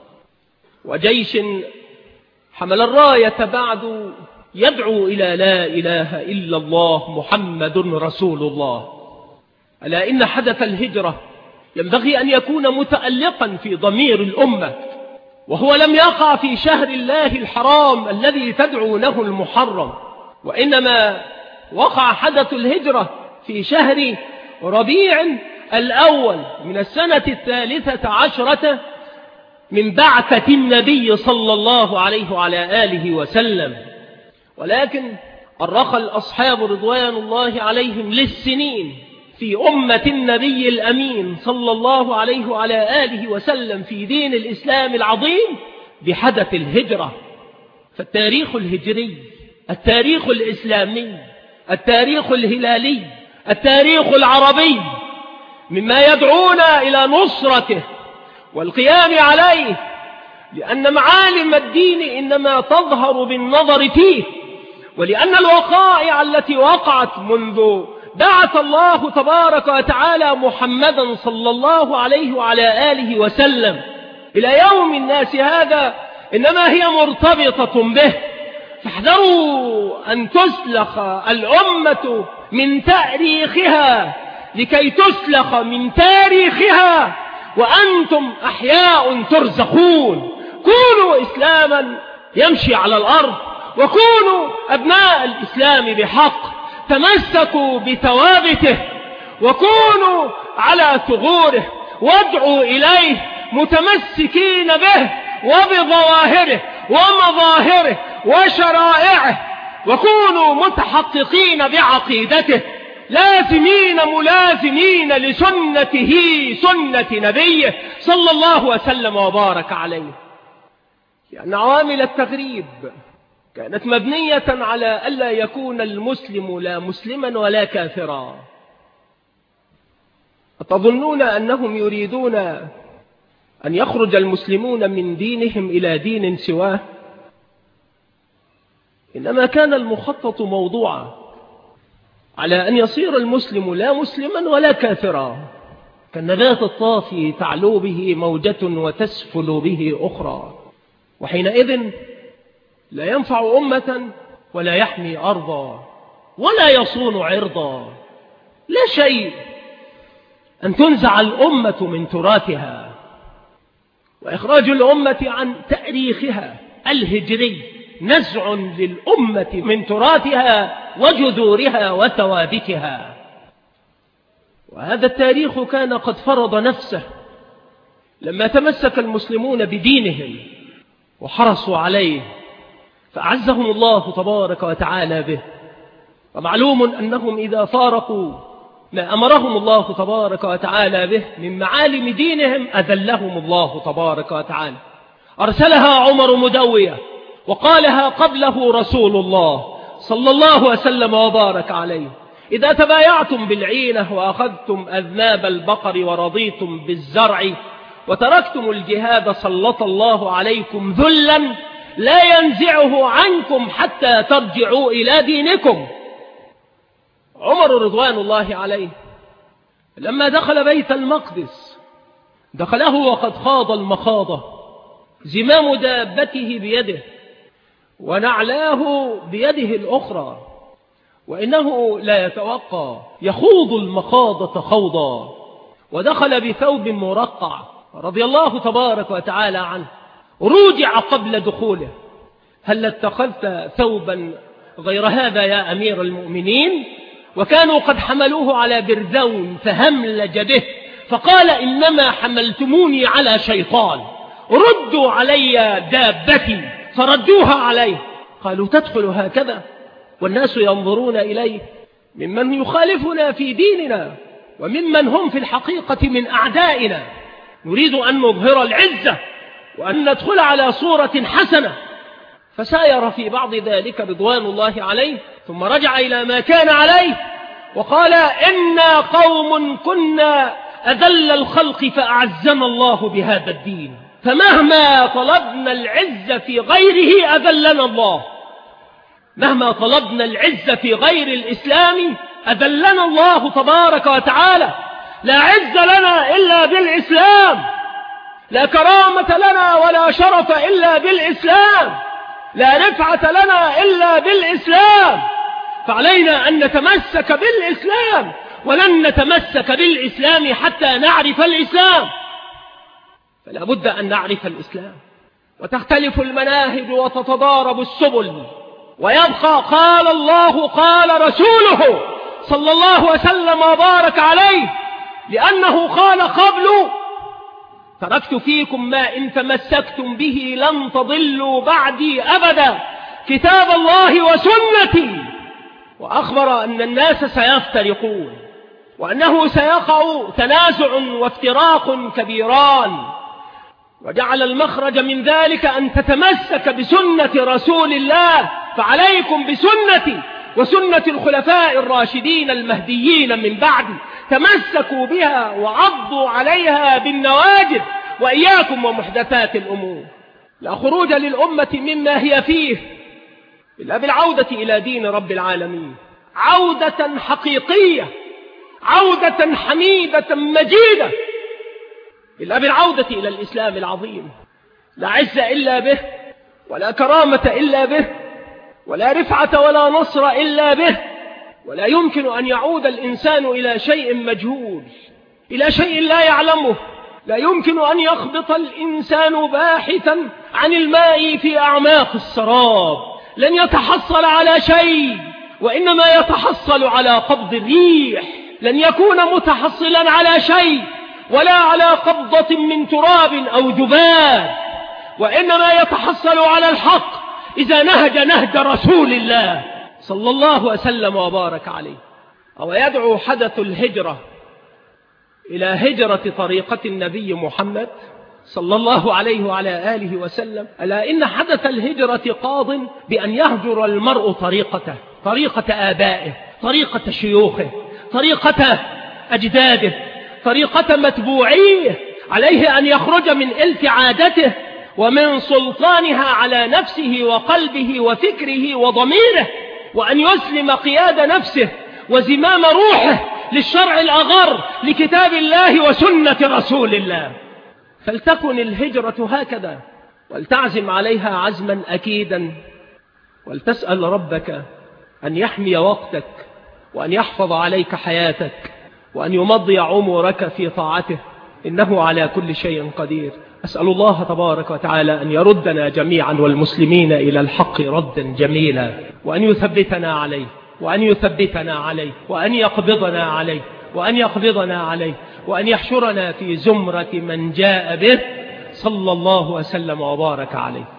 وجيش حمل الراية بعد يدعو إلى لا إله إلا الله محمد رسول الله. ألا إن حدث الهجرة ينبغي أن يكون متألقا في ضمير الأمة، وهو لم يقع في شهر الله الحرام الذي تدعونه المحرم، وإنما وقع حدث الهجرة في شهر ربيع الأول من السنة الثالثة عشرة من بعثة النبي صلى الله عليه وعلى آله وسلم. ولكن أرخى الأصحاب رضوان الله عليهم للسنين في أمة النبي الأمين صلى الله عليه وعلى آله وسلم في دين الإسلام العظيم بحدث الهجرة. فالتاريخ الهجري، التاريخ الإسلامي، التاريخ الهلالي، التاريخ العربي مما يدعونا إلى نصرته والقيام عليه، لأن معالم الدين إنما تظهر بالنظر فيه، ولأن الوقائع التي وقعت منذ بعث الله تبارك وتعالى محمدا صلى الله عليه وعلى آله وسلم إلى يوم الناس هذا إنما هي مرتبطة به. فاحذروا أن تسلخ الأمة من تاريخها لكي تسلخ من تاريخها وأنتم أحياء ترزقون. كونوا إسلاما يمشي على الأرض، وكونوا أبناء الإسلام بحق، تمسكوا بثوابته وكونوا على ثغوره وادعوا إليه متمسكين به وبظواهره ومظاهره وشرائعه، وكونوا متحققين بعقيدته، لازمين ملازمين لسنته سنة نبيه صلى الله وسلم وبارك عليه. لأن عوامل التغريب كانت مبنية على ألا يكون المسلم لا مسلما ولا كافرا. أتظنون أنهم يريدون أن يخرج المسلمون من دينهم إلى دين سواه؟ إنما كان المخطط موضوعا على أن يصير المسلم لا مسلما ولا كافرا، كالنبات الطافي تعلو به موجة وتسفل به أخرى، وحينئذ لا ينفع أمة ولا يحمي أرضا ولا يصون عرضا. لا شيء أن تنزع الأمة من تراثها وإخراج الأمة عن تاريخها الهجري، نزع للأمة من تراثها وجذورها وثوابتها. وهذا التاريخ كان قد فرض نفسه لما تمسك المسلمون بدينهم وحرصوا عليه فأعزهم الله تبارك وتعالى به. ومعلوم أنهم إذا فارقوا ما أمرهم الله تبارك وتعالى به من معالم دينهم أذلهم الله تبارك وتعالى. أرسلها عمر مدوية وقالها قبله رسول الله صلى الله وسلم وبارك عليه: إذا تبايعتم بالعينة وأخذتم أذناب البقر ورضيتم بالزرع وتركتم الجهاد سلط الله عليكم ذلا لا ينزعه عنكم حتى ترجعوا إلى دينكم. عمر رضوان الله عليه لما دخل بيت المقدس دخله وقد خاض المخاضة، زمام دابته بيده ونعلاه بيده الأخرى، وإنه لا يتوقع يخوض المخاضة خوضا، ودخل بثوب مرقع رضي الله تبارك وتعالى عنه. رجع قبل دخوله: هل اتخذت ثوبا غير هذا يا أمير المؤمنين؟ وكانوا قد حملوه على برذون فهملج به فقال: إنما حملتموني على شيطان، ردوا علي دابتي، فردوها عليه. قالوا: تدخل هكذا والناس ينظرون إليه ممن يخالفنا في ديننا وممن هم في الحقيقة من أعدائنا، نريد أن نظهر العزة وأن ندخل على صورة حسنة. فساير في بعض ذلك رضوان الله عليه، ثم رجع إلى ما كان عليه وقال: إنا قوم كنا أذل الخلق فأعزنا الله بهذا الدين، فمهما طلبنا العزة في غيره أذلنا الله. مهما طلبنا العزة في غير الإسلام أذلنا الله تبارك وتعالى. لا عز لنا إلا بالإسلام، لا كرامة لنا ولا شرف إلا بالإسلام، لا رفعة لنا إلا بالإسلام. فعلينا أن نتمسك بالإسلام، ولن نتمسك بالإسلام حتى نعرف الإسلام. فلا بد أن نعرف الإسلام، وتختلف المناهج وتتضارب السبل، ويبقى قال الله قال رسوله صلى الله وسلم وبارك عليه، لأنه قال قبل: تركت فيكم ما إن تمسكتم به لن تضلوا بعدي أبدا، كتاب الله وسنتي. وأخبر أن الناس سيفترقون، وأنه سيقع تنازع وافتراق كبيران، وجعل المخرج من ذلك أن تتمسك بسنة رسول الله. فعليكم بسنتي وسنة الخلفاء الراشدين المهديين من بعد، تمسكوا بها وعضوا عليها بالنواجذ، وإياكم ومحدثات الأمور. لا خروج للأمة مما هي فيه إلا بالعودة إلى دين رب العالمين، عودة حقيقية، عودة حميدة مجيدة، إلا بالعودة إلى الإسلام العظيم. لا عز إلا به، ولا كرامة إلا به، ولا رفعة ولا نصر إلا به. ولا يمكن أن يعود الإنسان إلى شيء مجهول، إلى شيء لا يعلمه. لا يمكن أن يخبط الإنسان باحثا عن الماء في أعماق السراب، لن يتحصل على شيء، وإنما يتحصل على قبض الريح. لن يكون متحصلا على شيء ولا على قبضة من تراب أو جبال، وإنما يتحصل على الحق إذا نهج نهج رسول الله صلى الله وسلم وبارك عليه. أو يدعو حدث الهجرة إلى هجرة طريقة النبي محمد صلى الله عليه وعلى آله وسلم. ألا إن حدث الهجرة قاض بأن يهجر المرء طريقته، طريقة آبائه، طريقة شيوخه، طريقة أجداده، طريقة متبوعيه. عليه أن يخرج من إلف عادته ومن سلطانها على نفسه وقلبه وفكره وضميره، وأن يسلم قياد نفسه وزمام روحه للشرع الأغر، لكتاب الله وسنة رسول الله. فلتكن الهجرة هكذا، ولتعزم عليها عزما أكيدا، ولتسأل ربك أن يحمي وقتك وأن يحفظ عليك حياتك وأن يمضي عمرك في طاعته، إنه على كل شيء قدير. أسأل الله تبارك وتعالى أن يردنا جميعا والمسلمين إلى الحق ردا جميلا، وأن يثبتنا عليه وأن يثبتنا عليه وأن يقبضنا عليه وأن يقبضنا عليه وأن يحشرنا في زمرة من جاء به صلى الله وسلم وبارك عليه.